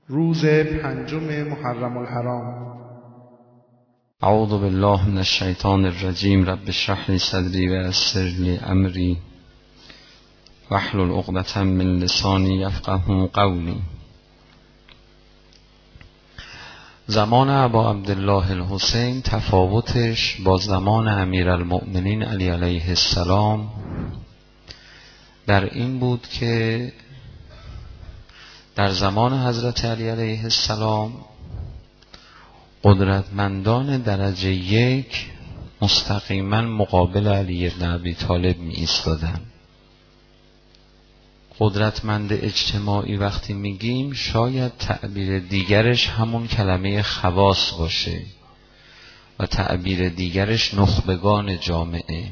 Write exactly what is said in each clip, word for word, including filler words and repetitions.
روز پنجم محرم الحرام. اعوذ بالله من الشیطان الرجیم. رب اشرح لی صدری و یسر لی امری واحلل عقدة من لسانی یفقهوا قولی. زمان ابا عبدالله الحسین تفاوتش با زمان امیرالمؤمنین علی علیه السلام در این بود که در زمان حضرت علی علیه السلام قدرتمندان درجه یک مستقیما مقابل علی بن ابی طالب می ایستادن. قدرتمند اجتماعی وقتی میگیم شاید تعبیر دیگرش همون کلمه خواص باشه و تعبیر دیگرش نخبگان جامعه.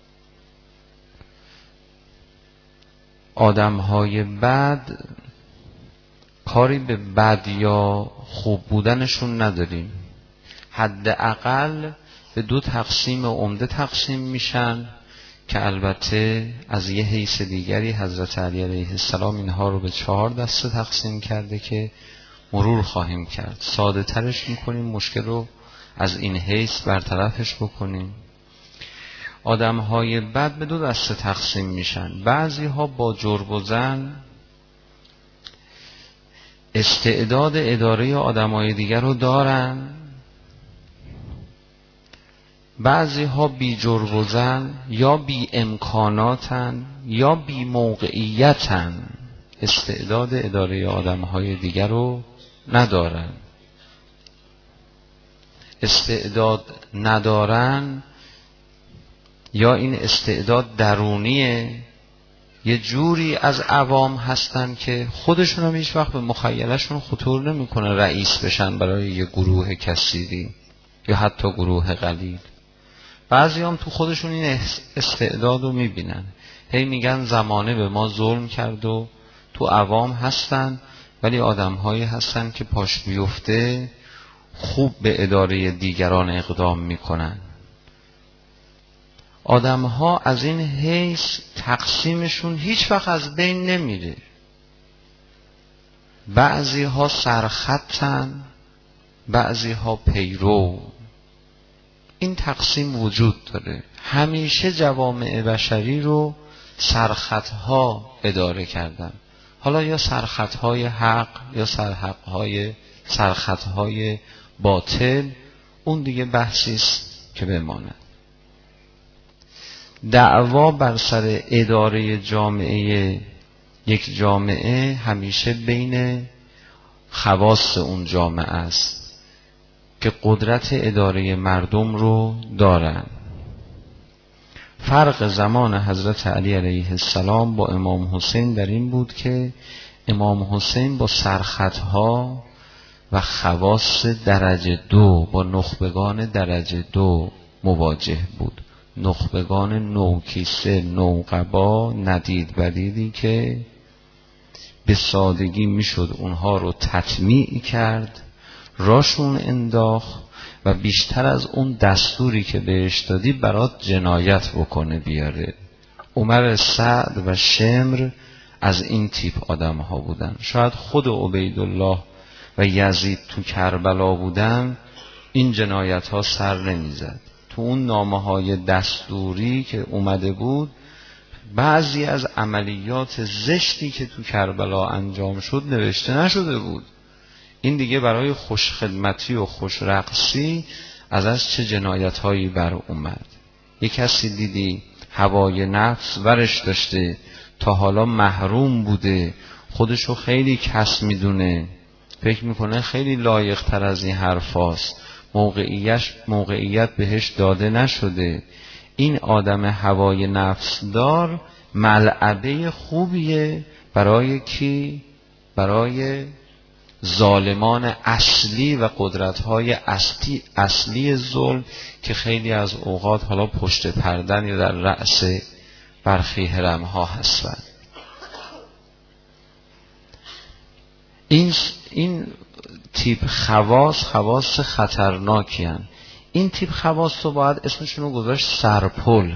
آدمهای بد کاری به بد یا خوب بودنشون نداریم، حداقل به دو تقسیم عمده تقسیم میشن که البته از یه حیث دیگری حضرت علی علیه السلام اینها رو به چهار دسته تقسیم کرده که مرور خواهیم کرد. ساده ترش میکنیم، مشکل رو از این حیث برطرفش بکنیم. آدمهای بد به دو دسته تقسیم میشن. بعضی ها با جرم و زن استعداد اداره آدمای دیگر رو دارن، بعضی ها بی جرم و زن یا بی امکاناتن یا بی موقعیتن، استعداد اداره آدمهای دیگر رو ندارن. استعداد ندارن یا این استعداد درونیه، یه جوری از عوام هستن که خودشون هم هیچ وقت به مخیلشون خطور نمیکنه رئیس بشن برای یه گروه کثیری یا حتی گروه قلیل. بعضی هم تو خودشون این استعداد رو میبینن، هی میگن زمانه به ما ظلم کرد و تو عوام هستن، ولی آدم هایی هستن که پاش بیفته خوب به اداره دیگران اقدام میکنن. آدم ها از این حیث تقسیمشون هیچ وقت از بین نمیره. بعضی ها سرخطن، بعضی ها پیرو. این تقسیم وجود داره. همیشه جوامع بشری رو سرخط ها اداره کردن، حالا یا سرخط های حق یا سرحق های سرخط های باطل، اون دیگه بحثی است که بماند. دعوا بر سر اداره جامعه یک جامعه همیشه بین خواص اون جامعه است که قدرت اداره مردم رو دارن. فرق زمان حضرت علی علیه السلام با امام حسین در این بود که امام حسین با سرخطها و خواص درجه دو، با نخبگان درجه دو مواجه بود. نخبگان نوکیسه، نوقبا، ندید بدیدی که به سادگی میشد اونها رو تطمیع کرد، راشون انداخت و بیشتر از اون دستوری که بهش دادی برات جنایت بکنه بیاره. عمر سعد و شمر از این تیپ آدم ها بودن. شاید خود عبیدالله و یزید تو کربلا بودن این جنایت ها سر نمیزد. تو اون نامه های دستوری که اومده بود بعضی از عملیات زشتی که تو کربلا انجام شد نوشته نشده بود. این دیگه برای خوشخدمتی و خوشرقصی ازش چه جنایت هایی بر اومد. یک کسی دیدی هوای نفس ورش داشته، تا حالا محروم بوده، خودشو خیلی کس میدونه، فکر میکنه خیلی لایق تر از این حرفاست، موقعیت موقعیت بهش داده نشده. این آدم هوای نفس دار ملعبه خوبیه برای کی؟ برای ظالمان اصلی و قدرت‌های اصلی اصلی ظلم که خیلی از اوقات حالا پشت پردن یا در رأس برخی حرم‌ها هستن. این این تیپ خواص خواص خطرناکی هن. این تیپ خواص رو باید اسمشون رو گذاشت سرپل.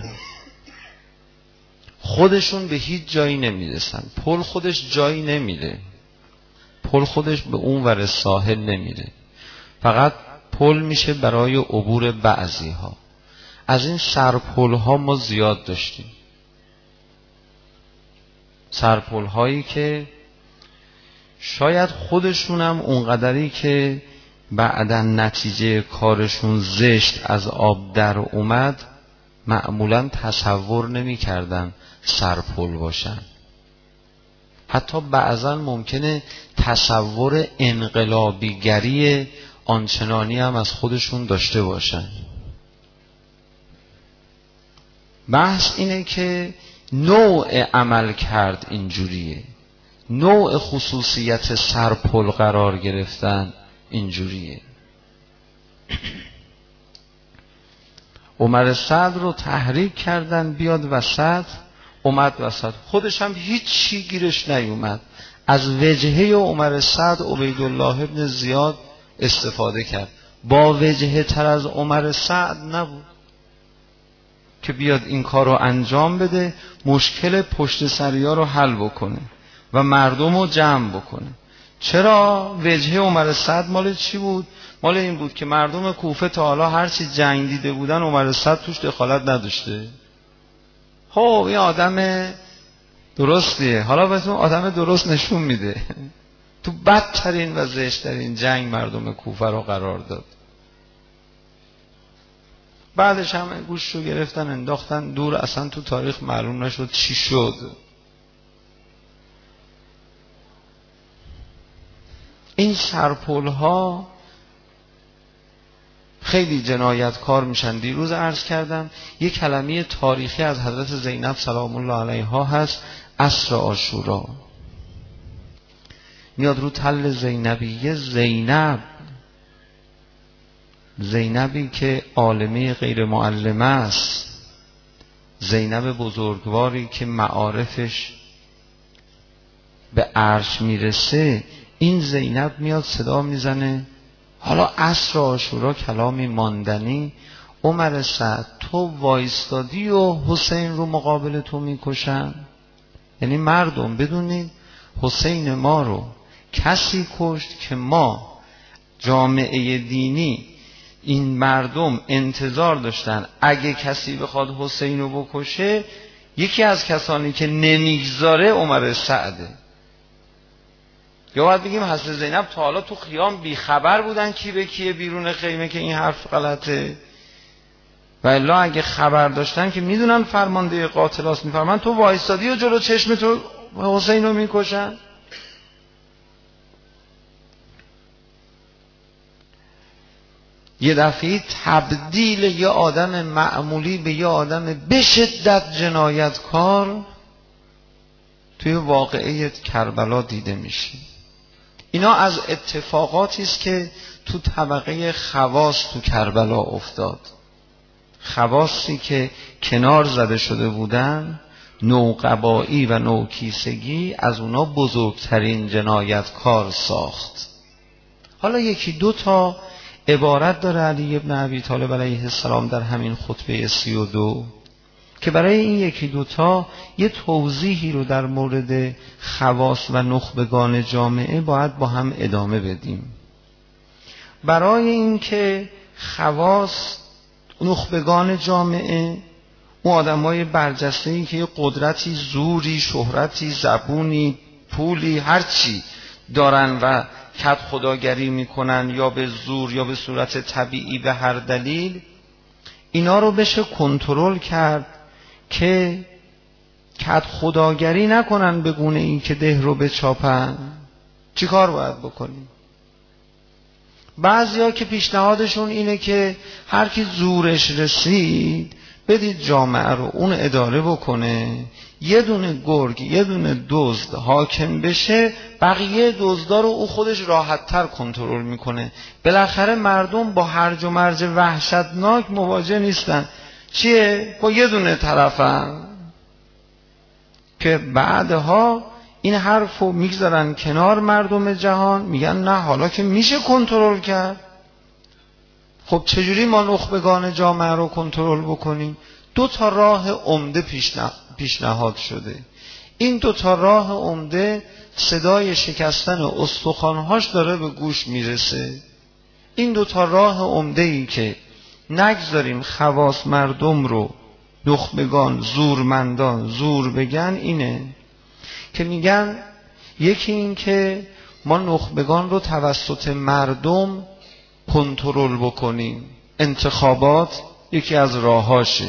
خودشون به هیچ جایی نمیرسن، پل خودش جایی نمیره. پل خودش به اون ور ساحل نمیره، فقط پل میشه برای عبور بعضی ها. از این سرپل ها ما زیاد داشتیم، سرپل هایی که شاید خودشون هم اونقدری که بعدا نتیجه کارشون زشت از آب در اومد معمولا تصور نمی کردن سرپل باشن. حتی بعضا ممکنه تصور انقلابیگری آنچنانی هم از خودشون داشته باشن. بحث اینه که نوع عمل کرد اینجوریه، نوع خصوصیت سرپل قرار گرفتن اینجوریه. عمر سعد رو تحریک کردن بیاد وسط، اومد وسط، خودش هم هیچ چی گیرش نیومد. از وجهه عمر سعد عبیدالله ابن زیاد استفاده کرد، با وجهه تر از عمر سعد نبود که بیاد این کار رو انجام بده، مشکل پشت سریا رو حل بکنه و مردم رو جمع بکنه. چرا؟ وجهه عمر سعد مال چی بود؟ مال این بود که مردم کوفه تا حالا هرچی جنگ دیده بودن عمر سعد توش دخالت نداشته. خب این آدم درستیه، حالا بهتون آدم درست نشون میده. تو بدترین و زشترین جنگ مردم کوفه رو قرار داد. بعدش هم گوش رو گرفتن انداختن دور، اصلا تو تاریخ معلوم نشد چی شد. این سرپل ها خیلی جنایتکار میشن. دیروز عرض کردم یک کلمه تاریخی از حضرت زینب سلام الله علیها هست، عصر عاشورا. میاد رو تل زینبیه، زینب زینبی که عالمه غیر معلمه است، زینب بزرگواری که معارفش به عرش میرسه، این زینب میاد صدا میزنه. حالا عصر عاشورا کلامی ماندنی، عمر سعد تو وایستادی و حسین رو مقابل تو میکشن. یعنی مردم بدونید حسین ما رو کسی کشت که ما جامعه دینی این مردم انتظار داشتن اگه کسی بخواد حسین رو بکشه، یکی از کسانی که نمیگذاره عمر سعده. یا باید بگیم حضرت زینب تا حالا تو خیام بیخبر بودن کی به کیه بیرون خیمه که این حرف غلطه، و الا اگه خبر داشتن که میدونن فرمانده قاتلاست، میفرمان تو وایستادی و جلو چشم تو حسین رو میکشن. یه دفعه تبدیل یه آدم معمولی به یه آدم به شدت جنایتکار توی واقعه کربلا دیده میشه. اینا از اتفاقاتی است که تو طبقه خواص تو کربلا افتاد. خواصی که کنار زده شده بودن، نوقبایی و نوکیسگی، از اونا بزرگترین جنایتکار ساخت. حالا یکی دو تا عبارت داره علی ابن ابی طالب علیه السلام در همین خطبه سی و دو که برای این یکی دوتا یه توضیحی رو در مورد خواص و نخبگان جامعه باید با هم ادامه بدیم. برای اینکه خواص نخبگان جامعه، اون آدمای برجسته‌ای که یه قدرتی، زوری، شهرتی، زبونی، پولی، هرچی دارن و کد خداگری میکنن، یا به زور یا به صورت طبیعی به هر دلیل، اینا رو بشه کنترل کرد که کد خداگری نکنن به گونه این که ده رو بچاپن. چی کار باید بکنیم؟ بعضیا که پیشنهادشون اینه که هر کی زورش رسید بدید جامعه رو اون اداره بکنه، یه دونه گرگ یه دونه دزد حاکم بشه، بقیه دزدا رو او خودش راحت‌تر کنترل میکنه. بالاخره مردم با هرج و مرج وحشتناک مواجه نیستن. چیه؟ با یه دونه طرفن که بعدها این حرفو میگذارن کنار مردم جهان، میگن نه حالا که میشه کنترل کرد. خب چجوری ما نخبگان جامعه رو کنترل بکنیم؟ دو تا راه عمده پیشنهاد شده. این دوتا راه عمده صدای شکستن استخوان‌هاش داره به گوش میرسه. این دوتا راه عمده ای که نگذاریم خواص مردم رو نخبگان زورمندان زور بگن اینه که میگن یکی این که ما نخبگان رو توسط مردم کنترل بکنیم، انتخابات یکی از راهاشه.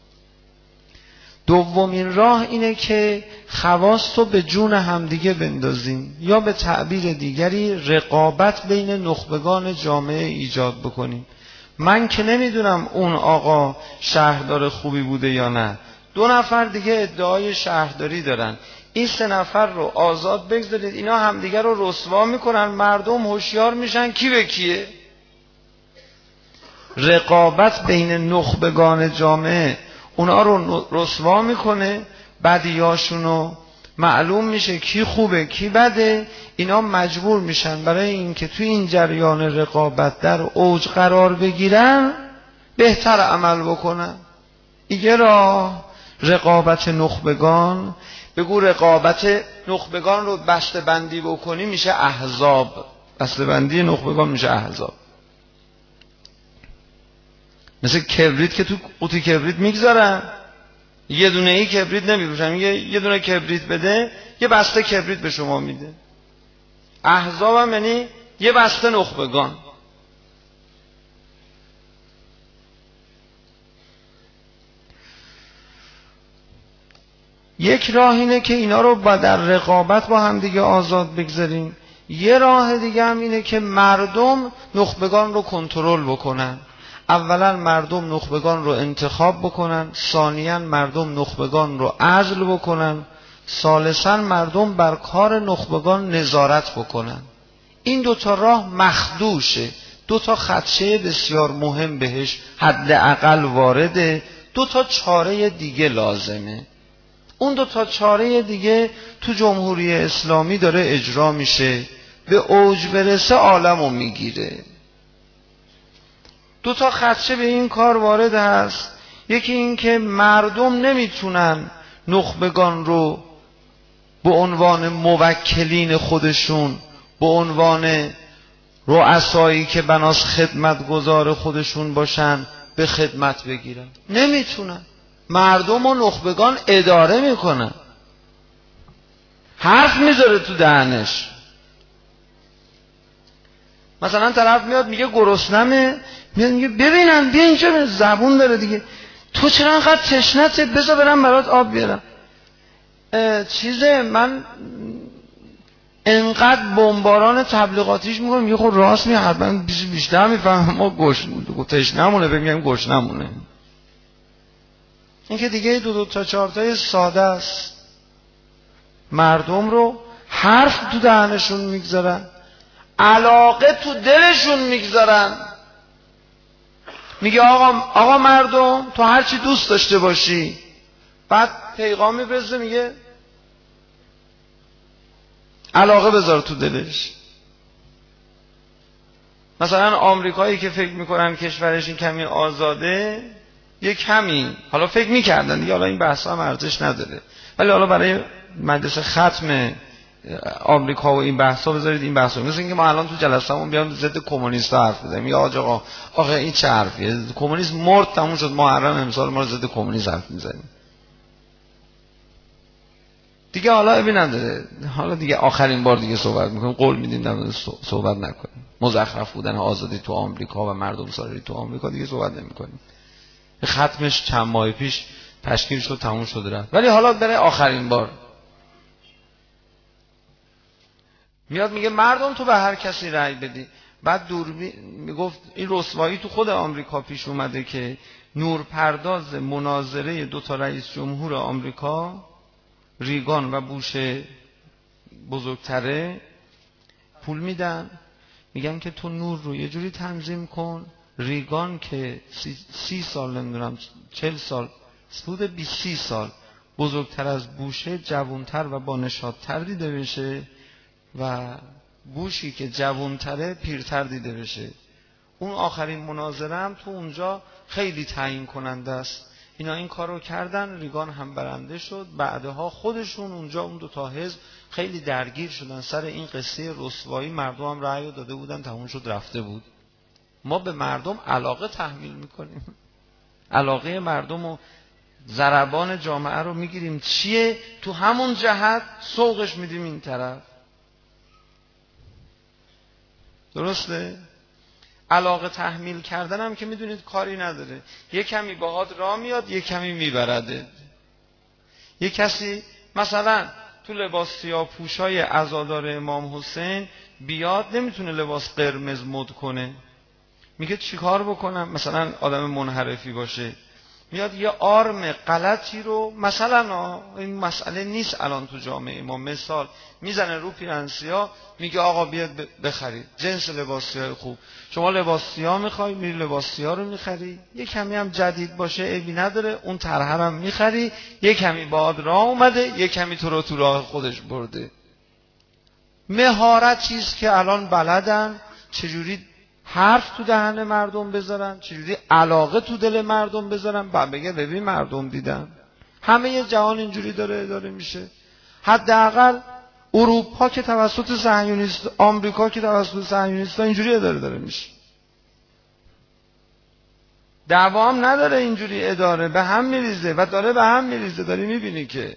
دومین راه اینه که خواص رو به جون همدیگه بندازیم، یا به تعبیر دیگری رقابت بین نخبگان جامعه ایجاد بکنیم. من که نمیدونم اون آقا شهردار خوبی بوده یا نه، دو نفر دیگه ادعای شهرداری دارن، این سه نفر رو آزاد بگذارید، اینا همدیگه رو رسوا میکنن، مردم هوشیار میشن کی به کیه. رقابت بین نخبگان جامعه اونا رو رسوا میکنه، بدیاشونو معلوم میشه کی خوبه کی بده، اینا مجبور میشن برای اینکه توی این جریان رقابت در اوج قرار بگیرن بهتر عمل بکنن. دیگه راه رقابت نخبگان، بگو رقابت نخبگان رو بسته بندی بکنی میشه احزاب، بسته بندی نخبگان میشه احزاب. مثل کبریت که تو قوطی کبریت میگذارن، یه دونه ای کبریت نمیروشن، میگه یه دونه کبریت بده یه بسته کبریت به شما میده. احزاب هم یعنی یه بسته نخبگان. یک راه اینه که اینا رو با در رقابت با هم دیگه آزاد بگذاریم، یه راه دیگه هم اینه که مردم نخبگان رو کنترل بکنن. اولا مردم نخبگان رو انتخاب بکنن، ثانیاً مردم نخبگان رو عزل بکنن، ثالثاً مردم بر کار نخبگان نظارت بکنن. این دوتا راه مخدوشه، دوتا خدشه بسیار مهم بهش حداقل وارده، دوتا چاره دیگه لازمه. اون دوتا چاره دیگه تو جمهوری اسلامی داره اجرا میشه، به اوج برسه عالمو میگیره. دو تا خدشه به این کار وارد هست. یکی این که مردم نمیتونن نخبگان رو به عنوان موکلین خودشون، به عنوان رؤسایی که بناس خدمتگزار خودشون باشن به خدمت بگیرن، نمیتونن. مردم و نخبگان اداره میکنن، حرف میذاره تو دهنش. مثلا طرف میاد میگه گرسنمه، میاد میگه ببینم بیا اینجا، زبون داره دیگه، تو چرا انقدر تشنته، بذار برم برات آب بیارم. چیزه من انقدر بمباران تبلیغاتیش میکنم، میگه خب راست میگه، حتما بیشتر میفهمم، ما گوش تشنمونه بگیم گوش نمونه. این که دیگه دو دو تا چهار تای ساده است. مردم رو حرف تو دهنشون میگذارن، علاقه تو دلشون میگذارن. میگه آقا آقا مردم تو هر چی دوست داشته باشی، بعد پیغام میفرسته میگه علاقه بذار تو دلش. مثلا آمریکایی که فکر میکنن کشورش این کمی آزاده، یک کمی حالا فکر میکردن دیگه، حالا این بحثا هم ارزش نداره، ولی حالا برای مجلس ختم آمریکا و این بحثا بذارید این بحثا، مثل اینکه ما الان تو جلسه‌مون بیام ضد کمونیستا حرف بزنیم، یا آقا آقا این چه حرفیه، کمونیسم مرد تموم شد، محرم امسال ما ضد کمونیسم حرف میزنیم دیگه. حالا ببینم حالا دیگه آخرین بار دیگه صحبت میکنیم، قول میدیم در صحبت نکنیم. مزخرف بودن آزادی تو آمریکا و مردم سالاری تو آمریکا دیگه صحبت نمیکنیم. ختمش چند ماه پیش تشکیل شد، تموم شد رفت. ولی حالا برای آخرین بار میاد میگه مردم تو به هر کسی رأی بدی. بعد دوربین میگفت این رسوایی تو خود آمریکا پیش اومده که نورپرداز مناظره دو تا رئیس جمهور آمریکا، ریگان و بوش بزرگتره، پول میدن، میگن که تو نور رو یه جوری تنظیم کن، ریگان که سی, سی سال نمیدونم چل سال حدود بیست سی سال بزرگتر از بوشه، جوانتر و با نشاط‌تر دیده بشه، و بوشی که جوانتره پیرتر دیده بشه. اون آخرین مناظره هم تو اونجا خیلی تعیین کننده است. اینا این کار رو کردن، ریگان هم برنده شد. بعدها خودشون اونجا اون دو تا حزب خیلی درگیر شدن سر این قصه رسوایی، مردم هم رأی داده بودن، تموم شد رفته بود. ما به مردم علاقه تحمیل میکنیم، علاقه مردم و ضربان جامعه رو میگیریم، چیه تو همون جهت سوقش میدیم این طرف. درسته؟ علاقه تحمیل کردن هم که میدونید کاری نداره، یه کمی باهات راه میاد، یه کمی میبرده. یه کسی مثلا تو لباس سیاه پوشای عزادار امام حسین بیاد، نمیتونه لباس قرمز مد کنه، میگه چیکار بکنم؟ مثلا آدم منحرفی باشه، میاد یه آرم غلطی رو، مثلا این مسئله نیست الان تو جامعه ما، مثال میزنه رو پیرهن سیاه، میگه آقا بیاد بخرید جنس لباس سیاه خوب. شما لباس سیاه میخوای، میری لباس سیاه رو میخری، یه کمی هم جدید باشه عیبی نداره، اون طرحه هم میخری، یه کمی باهات راه اومده، یه کمی تو رو تو راه خودش برده. مهارتی است که الان بلدن چجوری حرف تو دهن مردم بذارن، چجوری علاقه تو دل مردم بذارن، بعد بگه ببین مردم دیدن. همه جهان اینجوری داره اداره میشه. حداقل اروپا که توسط صهیونیست، آمریکا که توسط صهیونیست‌ها اینجوری اداره داره میشه. دوام نداره اینجوری اداره، به هم میریزه و داره به هم میریزه. داری میبینی که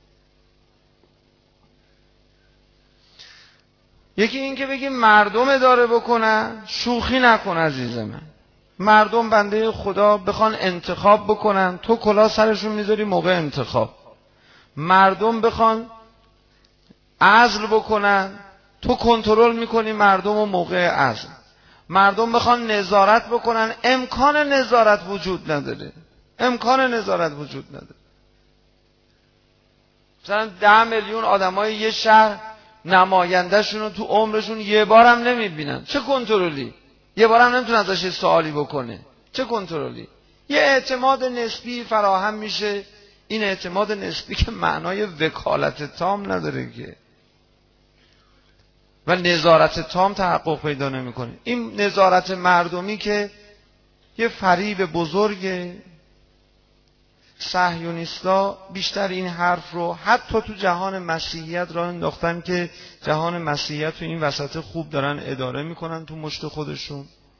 یکی این که بگیم مردم اداره بکنن، شوخی نکن عزیز من. مردم بنده خدا بخوان انتخاب بکنن، تو کلاه سرشون میذاری موقع انتخاب. مردم بخوان عزل بکنن، تو کنترل میکنی مردم و موقع عزل. مردم بخوان نظارت بکنن، امکان نظارت وجود نداره، امکان نظارت وجود نداره. مثلا ده میلیون آدمای یه شهر نماینده‌شون رو تو عمرشون یه بارم نمیبینن، چه کنترلی؟ یه بارم نمیتونه ازش سوالی بکنه، چه کنترلی؟ یه اعتماد نسبی فراهم میشه. این اعتماد نسبی که معنای وکالت تام نداره که، و نظارت تام تحقق پیدا نمیکنه. این نظارت مردمی که یه فریب بزرگه. صهیونیستا بیشتر این حرف رو حتی تو جهان مسیحیت راه انداختن که جهان مسیحیت تو این وسط خوب دارن اداره میکنن تو مشت خودشون.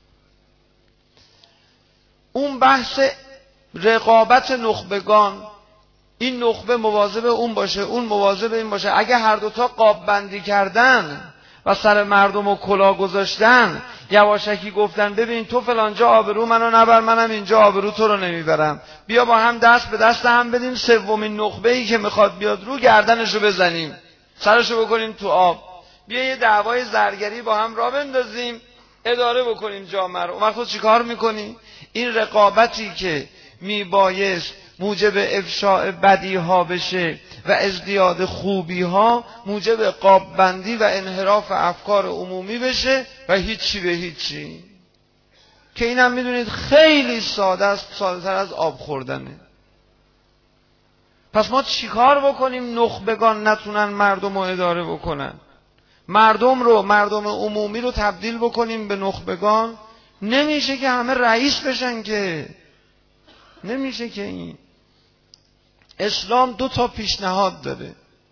اون بحث رقابت نخبگان، این نخبه مواظب اون باشه، اون مواظب این باشه، اگه هر دوتا قاب بندی کردن و سر مردم و کلاه گذاشتن، یواشکی گفتن ببین تو فلانجا آبرو منو نبر، منم اینجا آبرو تو رو نمیبرم، بیا با هم دست به دست هم بدیم، سومین نخبه‌ای که میخواد بیاد رو گردنشو بزنیم، سرشو بکنیم تو آب، بیا یه دعوای زرگری با هم راه بندازیم، اداره بکنیم جامعه رو. اون وقت چی کار میکنی؟ این رقابتی که میبایست موجب افشاء بدی ها بشه و ازدیاد خوبی ها، موجب قاب بندی و انحراف افکار عمومی بشه و هیچی به هیچی، که اینم میدونید خیلی ساده است، ساده تر از آب خوردنه. پس ما چیکار بکنیم نخبگان نتونن مردم رو اداره بکنن؟ مردم رو، مردم عمومی رو تبدیل بکنیم به نخبگان؟ نمیشه که همه رئیس بشن، که نمیشه که. این اسلام دو تا پیشنهاد داره.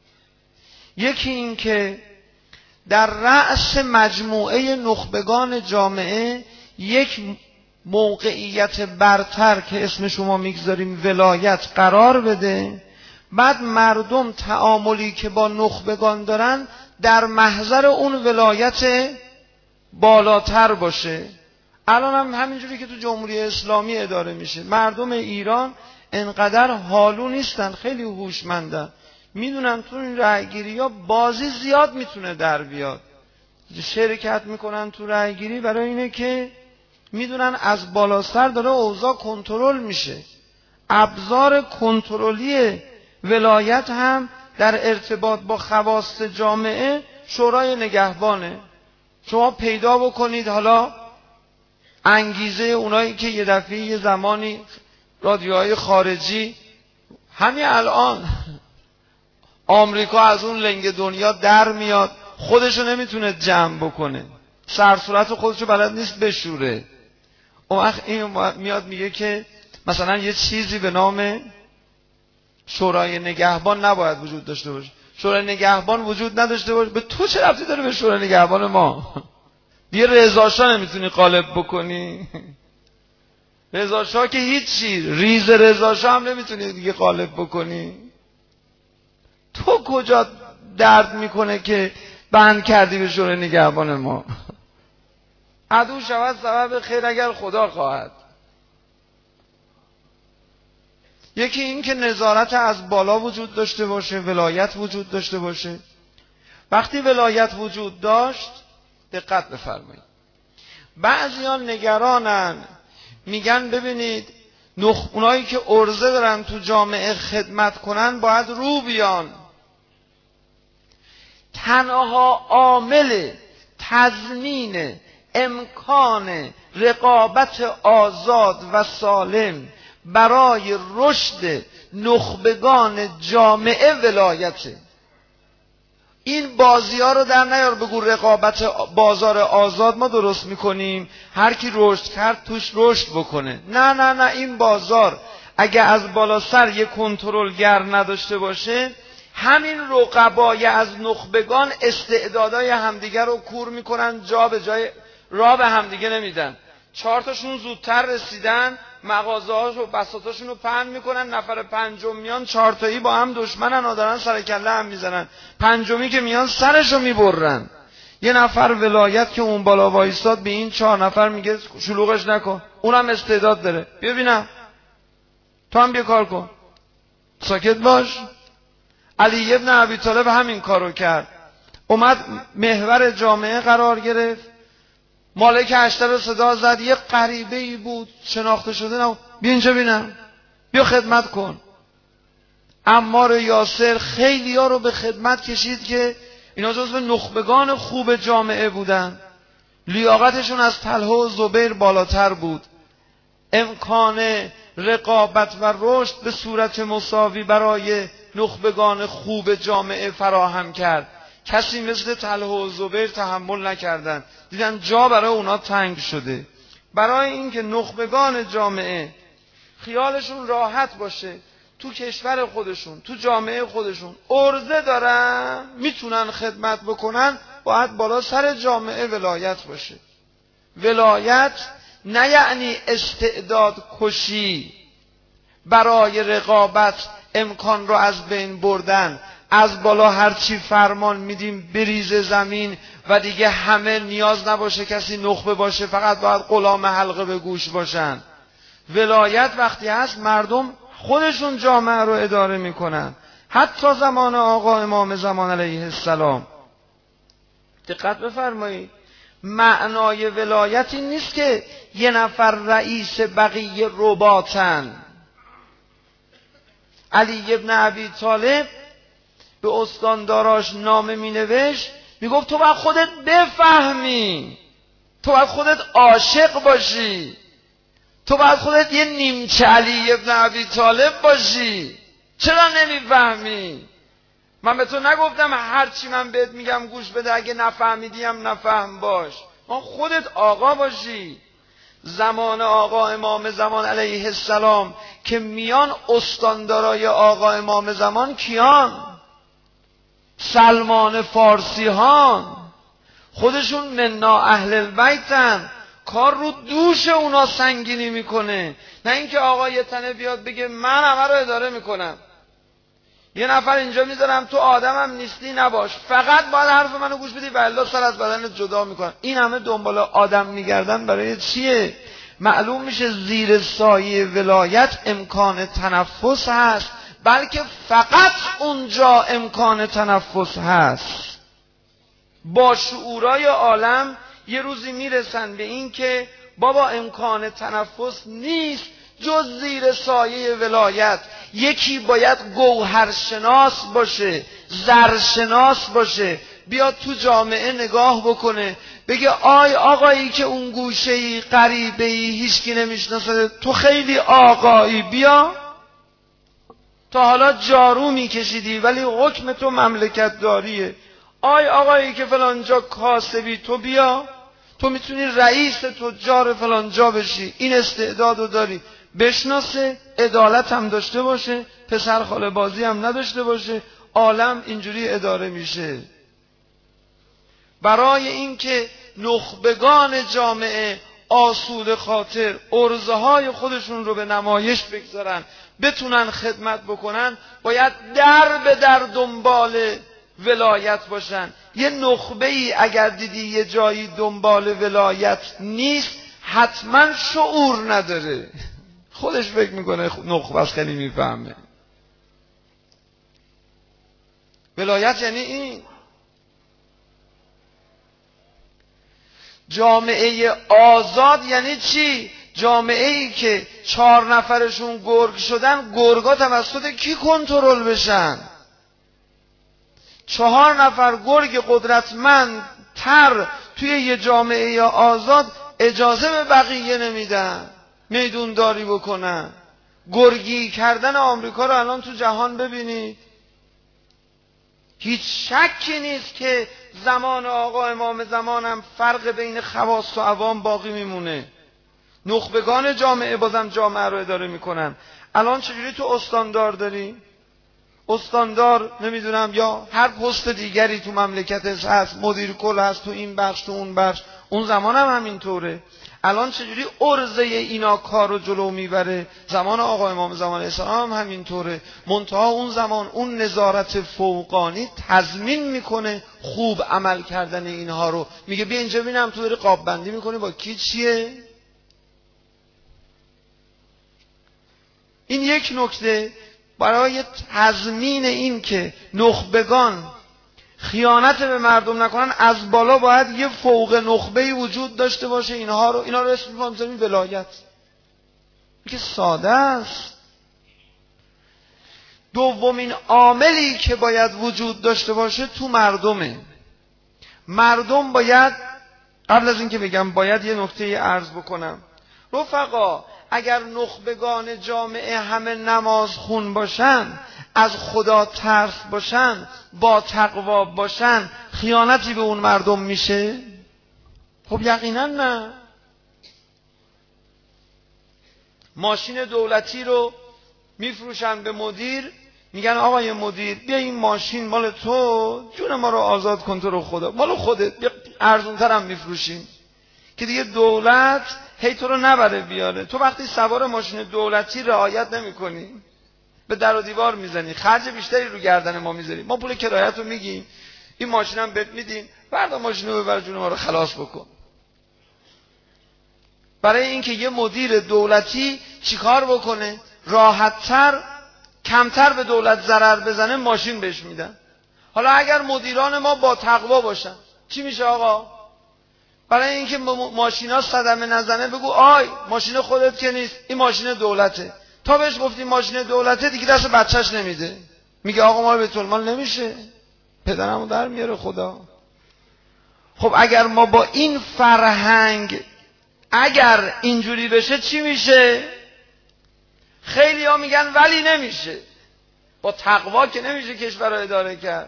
یکی این که در رأس مجموعه نخبگان جامعه یک موقعیت برتر که اسم شما میگذاریم ولایت قرار بده، بعد مردم تعاملی که با نخبگان دارن در محضر اون ولایت بالاتر باشه. الان هم همینجوری که تو جمهوری اسلامی اداره میشه، مردم ایران انقدر حالو نیستن، خیلی هوشمندن، میدونن تو این رأیگیری ها بازی زیاد میتونه در بیاد، شرکت میکنن تو رأیگیری برای اینه که میدونن از بالا سر داره اوضاع کنترل میشه. ابزار کنترلی ولایت هم در ارتباط با خواص جامعه شورای نگهبانه. شما پیدا بکنید حالا انگیزه اونایی که یه دفعه یه زمانی رادیوهای خارجی، همین الان آمریکا از اون لنگ دنیا در میاد، خودشو نمیتونه جمع بکنه، سرصورت خودشو بلد نیست بشوره. اون وقت این میاد میگه که مثلا یه چیزی به نام شورای نگهبان نباید وجود داشته باشه. شورای نگهبان وجود نداشته باشه، به تو چه ربطی داره به شورای نگهبان ما؟ دیگه رضا شاه نمیتونی غالب بکنی. رضا شاه که هیچی، ریز رضا شاه هم نمیتونی دیگه غالب بکنی. تو کجا درد میکنه که بند کردی به شورای نگهبان ما؟ عدو شود سبب خیر اگر خدا خواهد. یکی این که نظارت از بالا وجود داشته باشه، ولایت وجود داشته باشه. وقتی ولایت وجود داشت، دقت بفرمایید، بعضیان نگرانن، میگن ببینید نخ... اونایی که عرضه دارن تو جامعه خدمت کنن باید رو بیان. تنها عامل تضمین امکان رقابت آزاد و سالم برای رشد نخبگان جامعه ولایته. این بازی ها رو در نیار بگو رقابت بازار آزاد ما درست میکنیم، هر کی رشد کرد توش رشد بکنه. نه نه نه، این بازار اگه از بالا سر یک کنترلگر نداشته باشه، همین رقبای از نخبگان استعدادای همدیگر رو کور میکنن، جا به جای راه به همدیگه نمیدن. چهار تاشون زودتر رسیدن، مغازه‌هاش و بساطاشون رو پهن میکنن، نفر پنجم میان، چهار تایی با هم دشمنن و دارن سر کله هم میزنن، پنجمی که میان سرشو میبرن. یه نفر ولایت که اون بالا وایستاد به این چهار نفر میگه شلوغش نکن، اونم استعداد داره، ببینم تو هم بیا کار کن، ساکت باش. علی ابن ابی طالب همین کارو کرد، اومد محور جامعه قرار گرفت. مالک اشتر رو صدا زد، یه غریبه ای بود شناخته شده نبود، بیا اینجا بینم، بیا خدمت کن. عمار یاسر خیلی ها رو به خدمت کشید که اینا جزو نخبگان خوب جامعه بودن، لیاقتشون از طلحه و زبیر بالاتر بود. امکان رقابت و رشد به صورت مساوی برای نخبگان خوب جامعه فراهم کرد. کسی مثل طلحه و زبیر تحمل نکردن، دیدن جا برای اونا تنگ شده. برای اینکه نخبگان جامعه خیالشون راحت باشه، تو کشور خودشون، تو جامعه خودشون عرضه دارن، میتونن خدمت بکنن، باید بالا سر جامعه ولایت باشه. ولایت نه یعنی استعداد کشی برای رقابت، امکان رو از بین بردن، از بالا هرچی فرمان میدیم بریزه زمین و دیگه همه نیاز نباشه کسی نخبه باشه، فقط باید غلام حلقه به گوش باشن. ولایت وقتی هست مردم خودشون جامعه رو اداره میکنن. حتی زمان آقا امام زمان علیه السلام، دقت بفرمایید، معنای ولایتی نیست که یه نفر رئیس بقیه رباطن. علی ابن ابی طالب به استانداراش نامه می نوشت، می گفت تو باید خودت بفهمی، تو باید خودت عاشق باشی، تو باید خودت یه نیمچه علی ابن ابی طالب باشی. چرا نمیفهمی؟ من به تو نگفتم هرچی من بهت میگم گوش بده، اگه نفهمیدی هم نفهم باش، ما خودت آقا باشی. زمان آقا امام زمان علیه السلام که میان استاندارای آقا امام زمان کیان؟ سلمان فارسی ها، خودشون منا اهل البیتن، کار رو دوش اونا سنگینی میکنه. نه اینکه آقا یه تنه بیاد بگه من همه رو اداره میکنم، یه نفر اینجا میذارم تو آدمم نیستی نباش، فقط باید حرف منو گوش بدی و الا سر از بدنت جدا میکنم. این همه دنبال آدم میگردن برای چیه؟ معلوم میشه زیر سایه ولایت امکان تنفس هست، بلکه فقط اونجا امکان تنفس هست. با شعورای عالم یه روزی میرسن به این که بابا امکان تنفس نیست جز زیر سایه ولایت. یکی باید گوهرشناس باشه، زرشناس باشه، بیاد تو جامعه نگاه بکنه، بگه آی آقایی که اون گوشه‌ای غریبه‌ای هیچکی نمیشناسه، تو خیلی آقایی، بیا. تا حالا جارو میکشیدی ولی حکم تو مملکت داریه. آی آقایی که فلانجا کاسبی، تو بیا، تو میتونی رئیس تجار فلانجا بشی، این استعدادو داری، بشناسه، عدالت هم داشته باشه، پسر خاله بازی هم نداشته باشه، عالم اینجوری اداره میشه. برای اینکه نخبگان جامعه آسوده خاطر عرضه های خودشون رو به نمایش بگذارن، بتونن خدمت بکنن، باید در به در دنبال ولایت باشن. یه نخبه ای اگر دیدی یه جایی دنبال ولایت نیست، حتما شعور نداره، خودش فکر میکنه نخبه است، خیلی میفهمه. ولایت یعنی این. جامعه آزاد یعنی چی؟ جامعه ای که چهار نفرشون گرگ شدن، گرگا توسط کی کنترل بشن؟ چهار نفر گرگ قدرتمند تر توی یه جامعه آزاد اجازه به بقیه نمیدن میدون داری بکنن. گرگی کردن آمریکا رو الان تو جهان ببینید. هیچ شکی نیست که زمان آقا امام زمانم فرق بین خواص و عوام باقی میمونه. نخبگان جامعه بازم جامعه رو اداره میکنن. الان چجوری تو استاندار داری؟ استاندار نمیدونم یا هر پست دیگری تو مملکتش هست، مدیر کل هست تو این بخش تو اون بخش. اون زمان هم همینطوره. الان چجوری عرضه اینا کار رو جلو میبره؟ زمان آقا امام زمان اسلام هم همینطوره. منتها اون زمان اون نظارت فوقانی تضمین میکنه خوب عمل کردن اینها رو. میگه بیا اینجا ببینم تو داری قاب بندی میکنی با کی چیه؟ این یک نکته برای تضمین این که نخبگان خیانت به مردم نکنن. از بالا باید یه فوق نخبه‌ای وجود داشته باشه. اینها رو اینا رو اسم می‌ذاریم ولایت. که ساده است. دومین عاملی که باید وجود داشته باشه تو مردمه. مردم باید، قبل از اینکه بگم باید یه نکته عرض بکنم. رفقا اگر نخبگان جامعه همه نماز خون باشن، از خدا ترس باشن، با تقوا باشن، خیانتی به اون مردم میشه؟ خب یقینا نه. ماشین دولتی رو میفروشن به مدیر، میگن آقای مدیر بیا این ماشین مال تو، جون ما رو آزاد کن تو رو خدا، مال خودت، ارزونتر هم میفروشیم که دیگه دولت هی تو رو نبره بیاره. تو وقتی سوار ماشین دولتی رعایت نمی کنی، به در و دیوار میزنی، خرج بیشتری رو گردن ما میذاری، ما پول کرایت رو میگیم، این ماشین هم بهت میدیم، فردا ماشین رو ببر جون ما رو خلاص بکن. برای اینکه یه مدیر دولتی چیکار بکنه؟ راحت‌تر، کمتر به دولت ضرر بزنه، ماشین بهش میدن. حالا اگر مدیران ما با تقوا باشن چی میشه آقا؟ برای اینکه ماشینا صدمه نزنه بگو آی ماشین خودت که نیست، این ماشین دولته. تا بهش گفتی ماشین دولته دیگه دست بچهش نمیده، میگه آقا ما بیت المال نمیشه، پدرمو در میاره خدا. خب اگر ما با این فرهنگ اگر اینجوری بشه چی میشه؟ خیلی ها میگن ولی نمیشه، با تقوا که نمیشه کشور رو اداره کرد.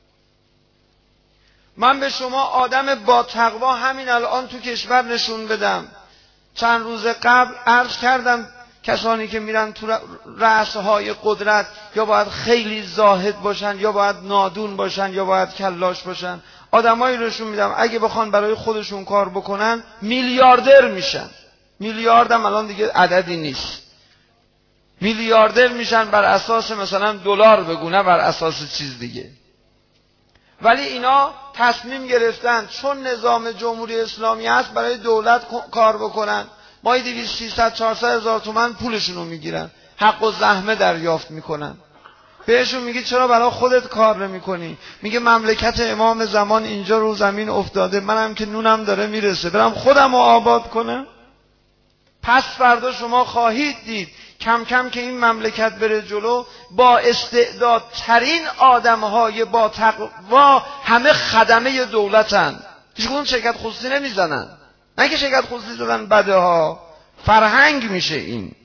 من به شما آدم با تقوا همین الان تو کشور نشون بدم. چند روز قبل عرض کردم کسانی که میرن تو رأسهای قدرت یا باید خیلی زاهد باشن یا باید نادون باشن یا باید کلاش باشن. آدمایی روشون میدم اگه بخوان برای خودشون کار بکنن میلیاردر میشن. میلیاردم الان دیگه عددی نیست. میلیاردر میشن بر اساس مثلا دلار بگو، نه بر اساس چیز دیگه. ولی اینا تصمیم گرفتن چون نظام جمهوری اسلامی هست برای دولت کار بکنن. مایی دویست سیصد چهارصد هزار تومان پولشون رو میگیرن، حق و زحمه دریافت میکنن. بهشون میگی چرا برای خودت کار نمیکنی؟ میگه مملکت امام زمان اینجا رو زمین افتاده، منم که نونم داره میرسه برم خودم رو آباد کنم. پس فردا شما خواهید دید کم کم که این مملکت بره جلو، با استعدادترین آدمهای با تقوا همه خدمه دولتن. هیچ کدوم شرکت خصوصی نمیزنن. نه که شرکت خصوصی زدن بده ها، فرهنگ میشه این.